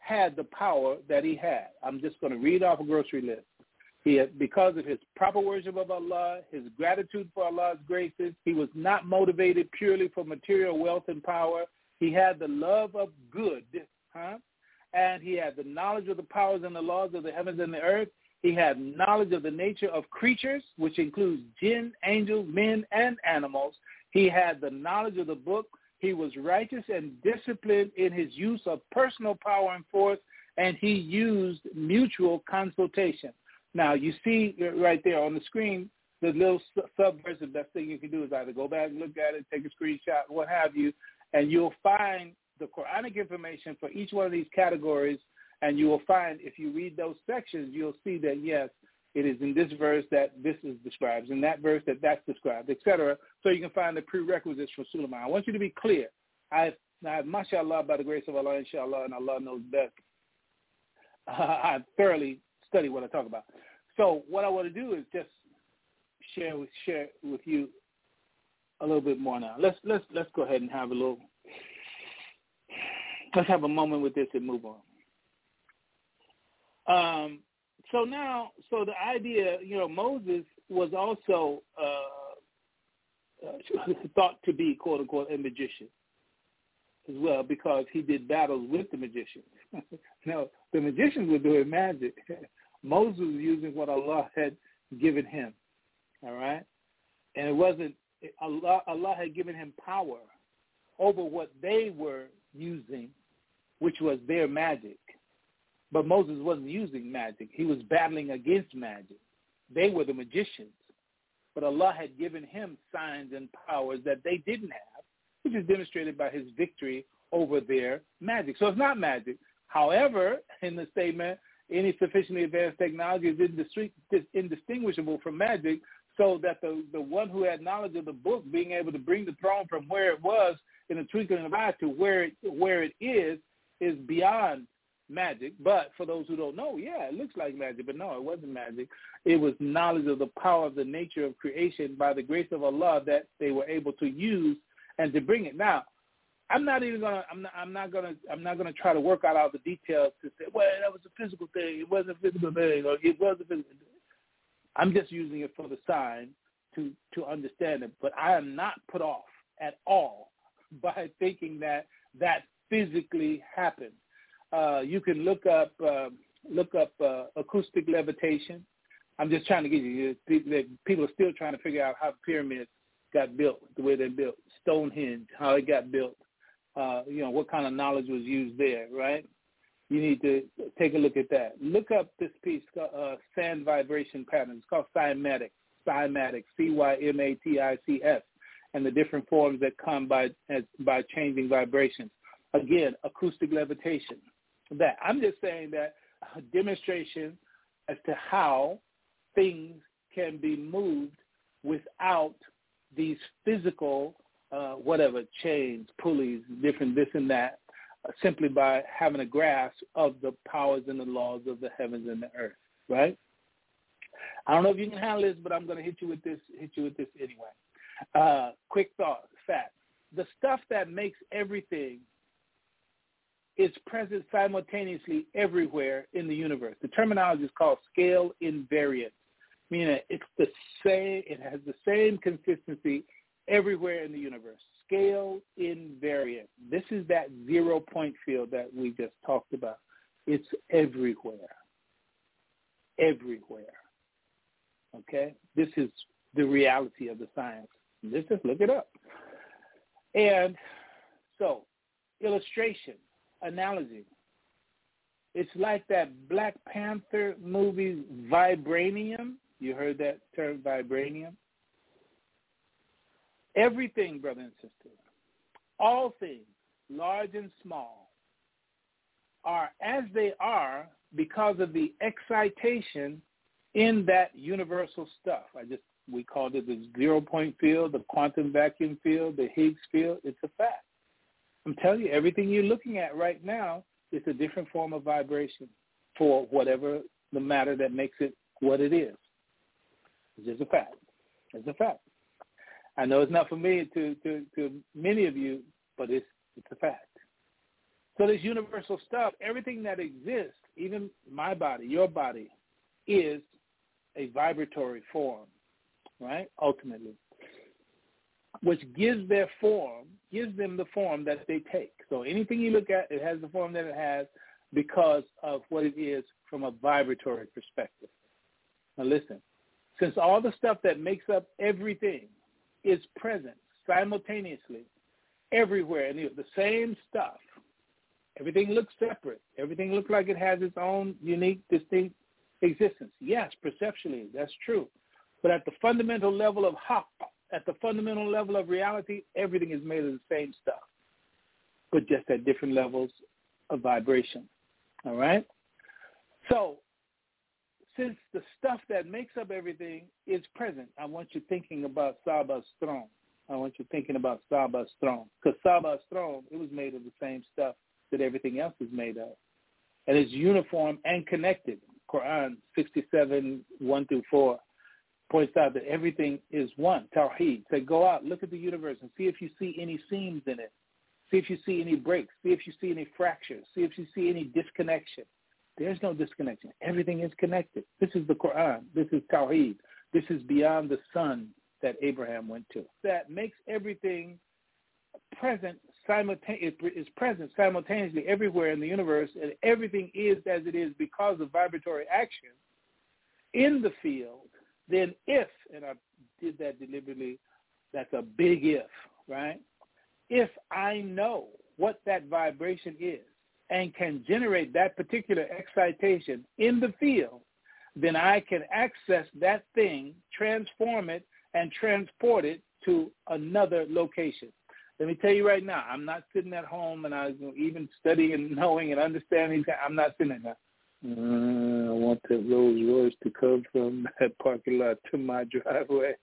had the power that he had. I'm just going to read off a grocery list. He had, because of his proper worship of Allah, his gratitude for Allah's graces, he was not motivated purely for material wealth and power. He had the love of good, huh? And he had the knowledge of the powers and the laws of the heavens and the earth. He had knowledge of the nature of creatures, which includes jinn, angels, men, and animals. He had the knowledge of the book. He was righteous and disciplined in his use of personal power and force, and he used mutual consultation. Now, you see right there on the screen, the little subverse. The best thing you can do is either go back and look at it, take a screenshot, what have you, and you'll find the Quranic information for each one of these categories, and you will find, if you read those sections, you'll see that, yes, it is in this verse that this is described, in that verse that that's described, et cetera, so you can find the prerequisites for Suleiman. I want you to be clear. I, I mashallah, by the grace of Allah, inshallah, and Allah knows best, uh, I thoroughly study what I talk about. So what I want to do is just share with, share with you a little bit more now. Let's, let's, let's go ahead and have a little, let's have a moment with this and move on. Um, so now, so the idea, you know, Moses was also uh, uh, thought to be, quote unquote, a magician as well, because he did battles with the magicians. No, the magicians were doing magic. Moses was using what Allah had given him, all right? And it wasn't, Allah, Allah had given him power over what they were using, which was their magic. But Moses wasn't using magic. He was battling against magic. They were the magicians. But Allah had given him signs and powers that they didn't have, which is demonstrated by his victory over their magic. So it's not magic. However, in the statement, any sufficiently advanced technology is indistinguishable from magic, so that the, the one who had knowledge of the book, being able to bring the throne from where it was in a twinkling of an eye to where it, where it is, is beyond magic. But for those who don't know, yeah, it looks like magic, but no, it wasn't magic. It was knowledge of the power of the nature of creation by the grace of Allah that they were able to use and to bring it. Now, I'm not even gonna. I'm not. I'm not gonna. I'm not gonna try to work out all the details to say, well, that was a physical thing. It wasn't a physical thing, or it was a physical thing. I'm just using it for the sign to to understand it. But I am not put off at all by thinking that that physically happened. Uh, you can look up uh, look up uh, acoustic levitation. I'm just trying to get you. People are still trying to figure out how the pyramids got built, the way they're built, Stonehenge, how it got built. Uh, you know, what kind of knowledge was used there, right? You need to take a look at that. Look up this piece, uh, sand vibration patterns. It's called cymatics, cymatics, C Y M A T I C S, and the different forms that come by as, by changing vibrations. Again, acoustic levitation. That I'm just saying that a demonstration as to how things can be moved without these physical, uh, whatever, chains, pulleys, different this and that, uh, simply by having a grasp of the powers and the laws of the heavens and the earth, right? I don't know if you can handle this, but I'm going to hit you with this, hit you with this anyway. Uh, quick thought, fact. The stuff that makes everything is present simultaneously everywhere in the universe. The terminology is called scale invariant, meaning it's the same, it has the same consistency everywhere in the universe. Scale invariant. This is that zero point field that we just talked about. It's everywhere. Everywhere. Okay? This is the reality of the science. Let's just look it up. And so, illustration, analogy. It's like that Black Panther movie, Vibranium. You heard that term, vibranium? Everything, brother and sister, all things, large and small, are as they are because of the excitation in that universal stuff. I just, we called it the zero-point field, the quantum vacuum field, the Higgs field. It's a fact. I'm telling you, everything you're looking at right now is a different form of vibration for whatever the matter that makes it what it is. It's just a fact. It's a fact. I know it's not familiar to, to, to many of you, but it's it's a fact. So this universal stuff, everything that exists, even my body, your body, is a vibratory form, right, ultimately, which gives their form, gives them the form that they take. So anything you look at, it has the form that it has because of what it is from a vibratory perspective. Now listen, since all the stuff that makes up everything is present simultaneously everywhere, and the same stuff, everything looks separate. Everything looks like it has its own unique, distinct existence. Yes, perceptually, that's true. But at the fundamental level of haqq, at the fundamental level of reality, everything is made of the same stuff, but just at different levels of vibration. All right? So since the stuff that makes up everything is present, I want you thinking about Saba's throne. I want you thinking about Saba's throne. Because Saba's throne, it was made of the same stuff that everything else is made of. And it's uniform and connected. Quran sixty-seven, one through four points out that everything is one. Tawheed. Say, go out, look at the universe and see if you see any seams in it. See if you see any breaks. See if you see any fractures. See if you see any disconnection. There's no disconnection. Everything is connected. This is the Quran. This is Tawheed. This is beyond the sun that Abraham went to. That makes everything present simultaneously, is present simultaneously everywhere in the universe, and everything is as it is because of vibratory action in the field. Then if, and I did that deliberately, that's a big if, right? If I know what that vibration is and can generate that particular excitation in the field, then I can access that thing, transform it, and transport it to another location. Let me tell you right now, I'm not sitting at home and I was even studying and knowing and understanding. I'm not sitting there. Uh, I want the Rolls Royce to come from that parking lot to my driveway.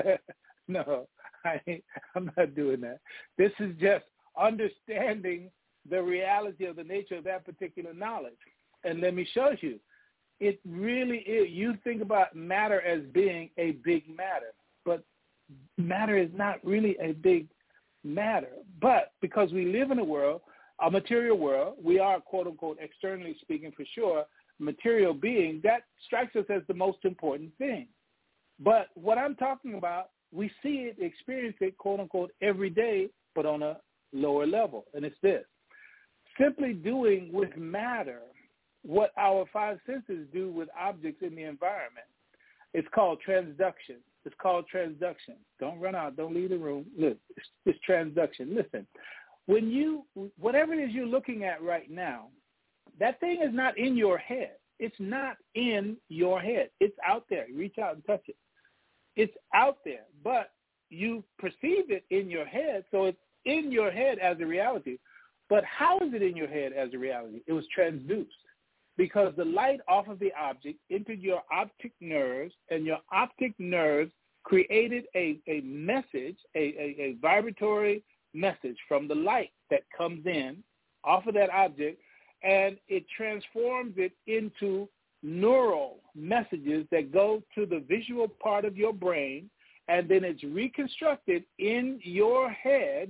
No, I ain't, I'm not doing that. This is just understanding the reality of the nature of that particular knowledge. And let me show you, it really is. You think about matter as being a big matter, but matter is not really a big matter. But because we live in a world, a material world, we are, quote unquote, externally speaking for sure, material being, that strikes us as the most important thing. But what I'm talking about, we see it, experience it, quote unquote, every day, but on a lower level. And it's this: simply doing with matter what our five senses do with objects in the environment. It's called transduction. It's called transduction. Don't run out. Don't leave the room. Look, it's, it's transduction. Listen, when you, whatever it is you're looking at right now, that thing is not in your head. It's not in your head. It's out there. Reach out and touch it. It's out there, but you perceive it in your head, so it's in your head as a reality. But how is it in your head as a reality? It was transduced because the light off of the object entered your optic nerves, and your optic nerves created a, a message, a, a, a vibratory message from the light that comes in off of that object, and it transforms it into neural messages that go to the visual part of your brain, and then it's reconstructed in your head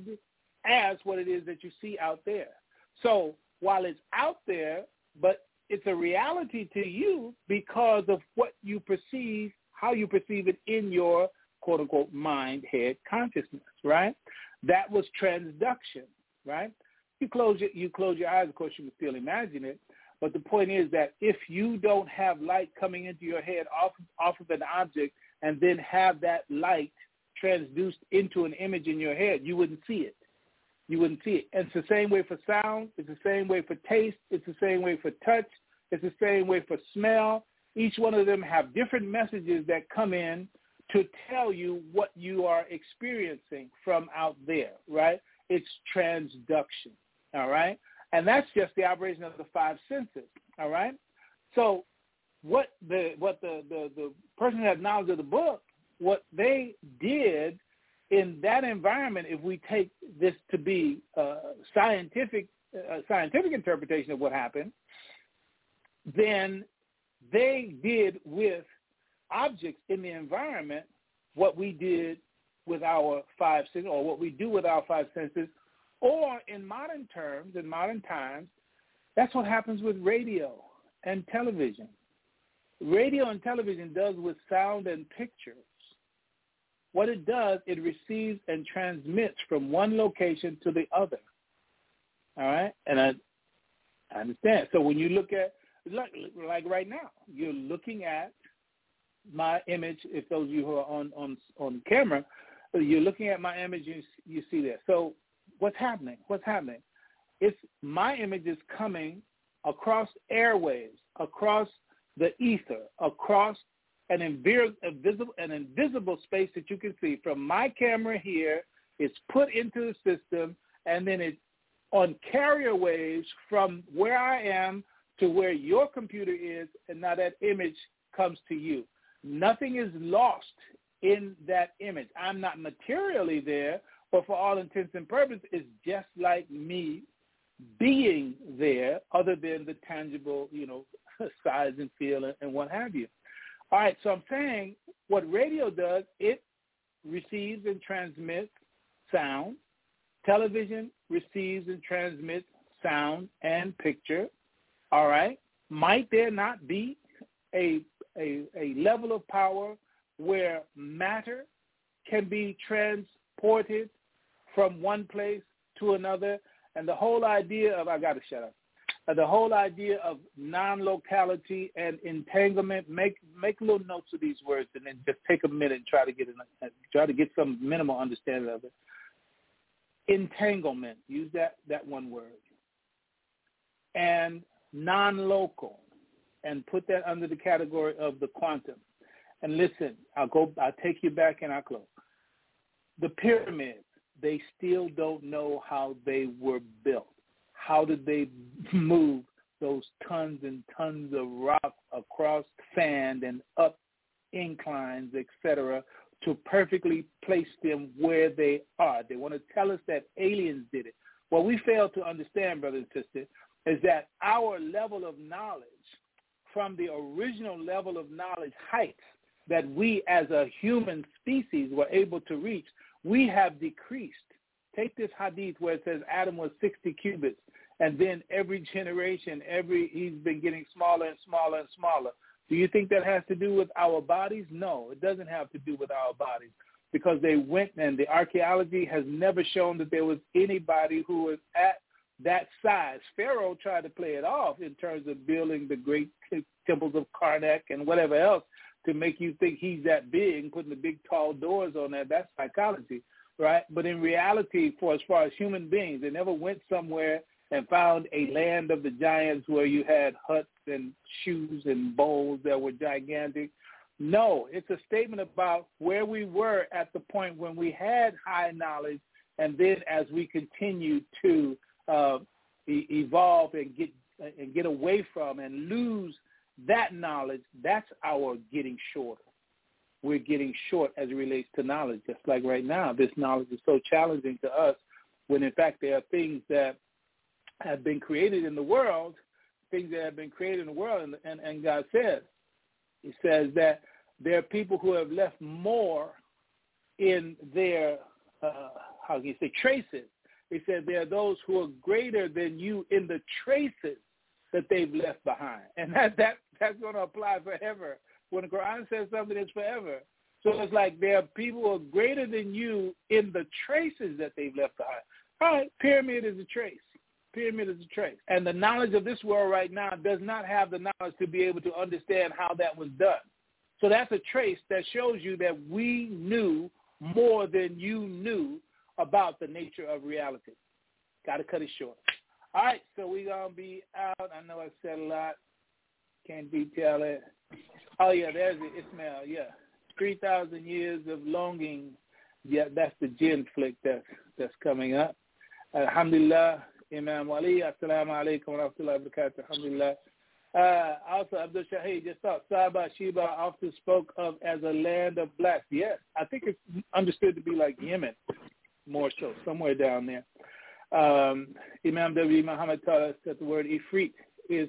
as what it is that you see out there. So while it's out there, but it's a reality to you because of what you perceive, how you perceive it in your quote-unquote mind, head consciousness, right? That was transduction, right? You close your, you close your eyes, of course, you can still imagine it, but the point is that if you don't have light coming into your head off, off of an object and then have that light transduced into an image in your head, you wouldn't see it. You wouldn't see it. And it's the same way for sound. It's the same way for taste. It's the same way for touch. It's the same way for smell. Each one of them have different messages that come in to tell you what you are experiencing from out there, right? It's transduction, all right? And that's just the operation of the five senses, all right? So what the what the, the, the person who has knowledge of the book, what they did in that environment, if we take this to be a scientific, a scientific interpretation of what happened, then they did with objects in the environment what we did with our five senses, or what we do with our five senses, Or in modern terms, in modern times, that's what happens with radio and television. Radio and television does with sound and pictures. What it does, it receives and transmits from one location to the other. All right? And I, I understand. So when you look at, like, like right now, you're looking at my image. If those of you who are on, on, on camera, you're looking at my image, you, you see that. So what's happening? What's happening? It's my image is coming across airwaves, across the ether, across an invisible, an invisible space that you can see. From my camera here, it's put into the system, and then it's on carrier waves from where I am to where your computer is, and now that image comes to you. Nothing is lost in that image. I'm not materially there, but for all intents and purposes, it's just like me being there, other than the tangible, you know, size and feel and, and what have you. All right, so I'm saying what radio does, it receives and transmits sound. Television receives and transmits sound and picture. All right. Might there not be a, a, a level of power where matter can be transported from one place to another? And the whole idea of, I got to shut up, uh, the whole idea of non-locality and entanglement, make make little notes of these words and then just take a minute and try to get an, try to get some minimal understanding of it. Entanglement, use that, that one word. And non-local, and put that under the category of the quantum. And listen, I'll go, I'll take you back and I'll close. The pyramids, they still don't know how they were built. How did they move those tons and tons of rock across sand and up inclines, et cetera, to perfectly place them where they are? They want to tell us that aliens did it. What we fail to understand, brothers and sisters, is that our level of knowledge from the original level of knowledge heights that we as a human species were able to reach, we have decreased. Take this hadith where it says Adam was sixty cubits, and then every generation, every he's been getting smaller and smaller and smaller. Do you think that has to do with our bodies? No, it doesn't have to do with our bodies, because they went, and the archaeology has never shown that there was anybody who was at that size. Pharaoh tried to play it off in terms of building the great temples of Karnak and whatever else to make you think he's that big, putting the big tall doors on there. That's psychology, right? But in reality, for as far as human beings, they never went somewhere and found a land of the giants where you had huts and shoes and bowls that were gigantic. No, it's a statement about where we were at the point when we had high knowledge, and then as we continue to uh, e- evolve and get and get away from and lose that knowledge, that's our getting shorter. We're getting short as it relates to knowledge. Just like right now, this knowledge is so challenging to us, when in fact there are things that have been created in the world, things that have been created in the world, and, and, and God says, he says that there are people who have left more in their, uh, how can you say, traces. He said there are those who are greater than you in the traces that they've left behind. And that, that that's going to apply forever. When the Quran says something, it's forever. So it's like there are people who are greater than you in the traces that they've left behind. All right, pyramid is a trace. Pyramid is a trace. And the knowledge of this world right now does not have the knowledge to be able to understand how that was done. So that's a trace that shows you that we knew more than you knew about the nature of reality. Got to cut it short. All right, so we're going to be out. I know I said a lot. Can't detail it. Oh, yeah, there's it, Ismail, yeah. three thousand years of longing. Yeah, that's the jinn flick that's, that's coming up. Alhamdulillah, Imam Ali, assalamu alaikum wa rahmatullahi wa barakatuh, alhamdulillah. Uh, also, Abdul Shahid just thought Saba Sheba often spoke of as a land of blacks. Yes, I think it's understood to be like Yemen, more so, somewhere down there. Um, Imam W. Muhammad taught us that the word Ifrit is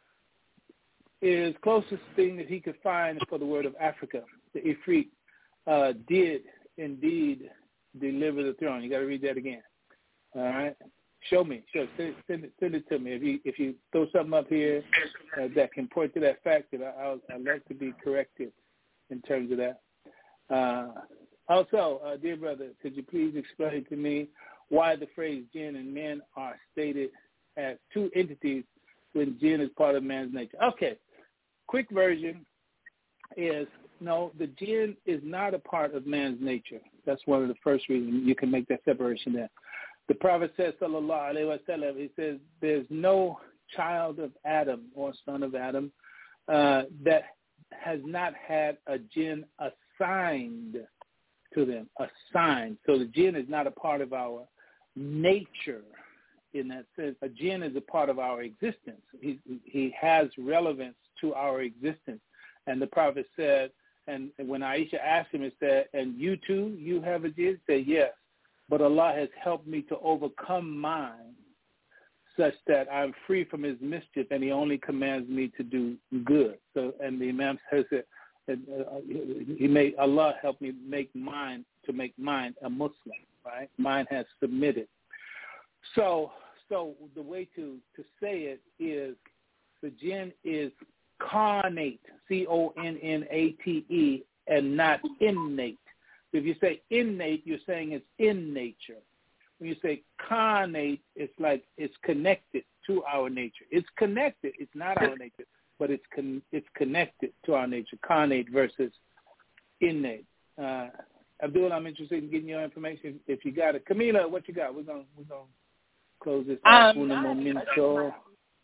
is closest thing that he could find for the word of Africa. The Ifrit uh, did indeed deliver the throne. You got to read that again. All right. Show me. Show. Send, send, it, send it to me. If you if you throw something up here uh, that can point to that fact, that I, I'll, I'd like to be corrected in terms of that. Uh, also, uh, dear brother, could you please explain to me why the phrase jinn and men are stated as two entities when jinn is part of man's nature? Okay. Quick version is, no, the jinn is not a part of man's nature. That's one of the first reasons you can make that separation there. The Prophet says, sallallahu alaihi wasallam, he says, there's no child of Adam or son of Adam uh, that has not had a jinn assigned to them, assigned. So the jinn is not a part of our nature in that sense. A jinn is a part of our existence. He, he has relevance to our existence. And the Prophet said, and when Aisha asked him, he said, and you too, you have a jinn? He said, yes. But Allah has helped me to overcome mine such that I'm free from his mischief, and he only commands me to do good. So, and the Imam says that uh, he made, Allah helped me make mine, to make mine a Muslim, right? Mine has submitted. So, so the way to, to say it is the jinn is carnate, C O N N A T E, and not innate. If you say innate, you're saying it's in nature. When you say carnate, it's like it's connected to our nature. It's connected. It's not our nature, but it's con- it's connected to our nature. Carnate versus innate. Uh, Abdul, I'm interested in getting your information if you got it. Camila, what you got? We're gonna we're gonna close this out. Um, momento.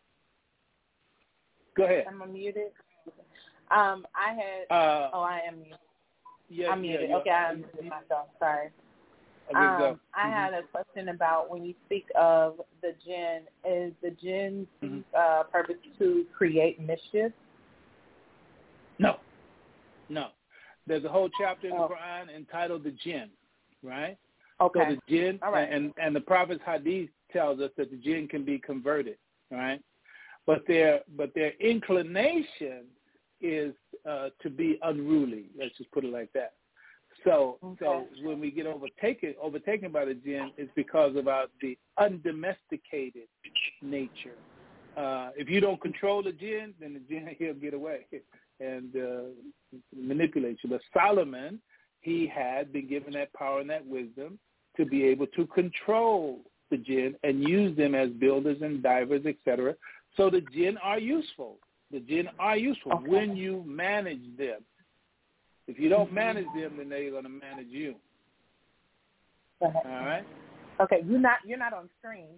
Go ahead. I'm muted. Um, I had. Uh, oh, I am muted. Yeah, I'm muted. yeah, okay, I muted myself. Sorry. Okay, um, go. I mm-hmm. had a question about when you speak of the jinn. Is the jinn's mm-hmm. uh, purpose to create mischief? No, no. There's a whole chapter in oh. the Quran entitled the jinn, right? Okay. So the jinn, All right. and, and the Prophet's hadith tells us that the jinn can be converted, right? But their but their inclination is uh, to be unruly. Let's just put it like that. So okay. so when we get overtaken overtaken by the jinn, it's because of our the undomesticated nature. Uh, if you don't control the jinn, then the jinn he'll get away and uh, manipulate you. But Solomon, he had been given that power and that wisdom to be able to control the jinn and use them as builders and divers, et cetera. So the jinn are useful. The jinn are useful okay. when you manage them. If you don't manage them, then they're going to manage you. All right. Okay, you're not you're not on screen.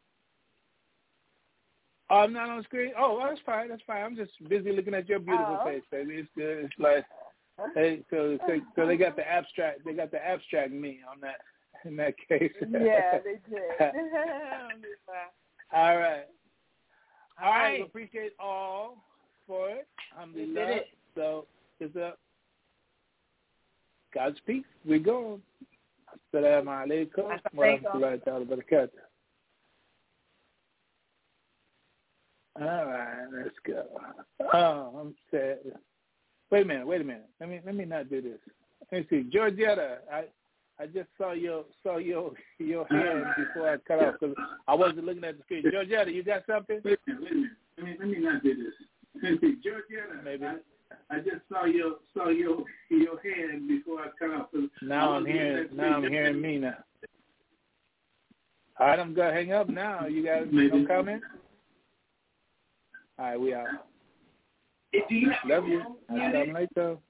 Oh, I'm not on screen. Oh, that's fine. That's fine. I'm just busy looking at your beautiful oh. face, baby. It's good. It's like, hey, so, so so they got the abstract. They got the abstract me on that in that case. Yeah, they did. All right. All All right. right. We appreciate all for it. We did it. So it's up. God's peace. We go. Assalamu alaikum wa rahmatullahi wa barakatuh. All right, let's go. Oh, I'm sad. Wait a minute. Wait a minute. Let me let me not do this. Let me see, Georgetta. I I just saw your saw your your hand before I cut off because I wasn't looking at the screen. Georgetta, you got something? Wait a minute. Wait a minute. Let me let me not do this. Let me see, Georgetta. Maybe. I, I just saw your saw your your hand before I cut off. Now I'm hearing now I'm hearing me now. All right, I'm gonna hang up now. You guys no comment? All right, we out. Love you. Assalamu alaikum.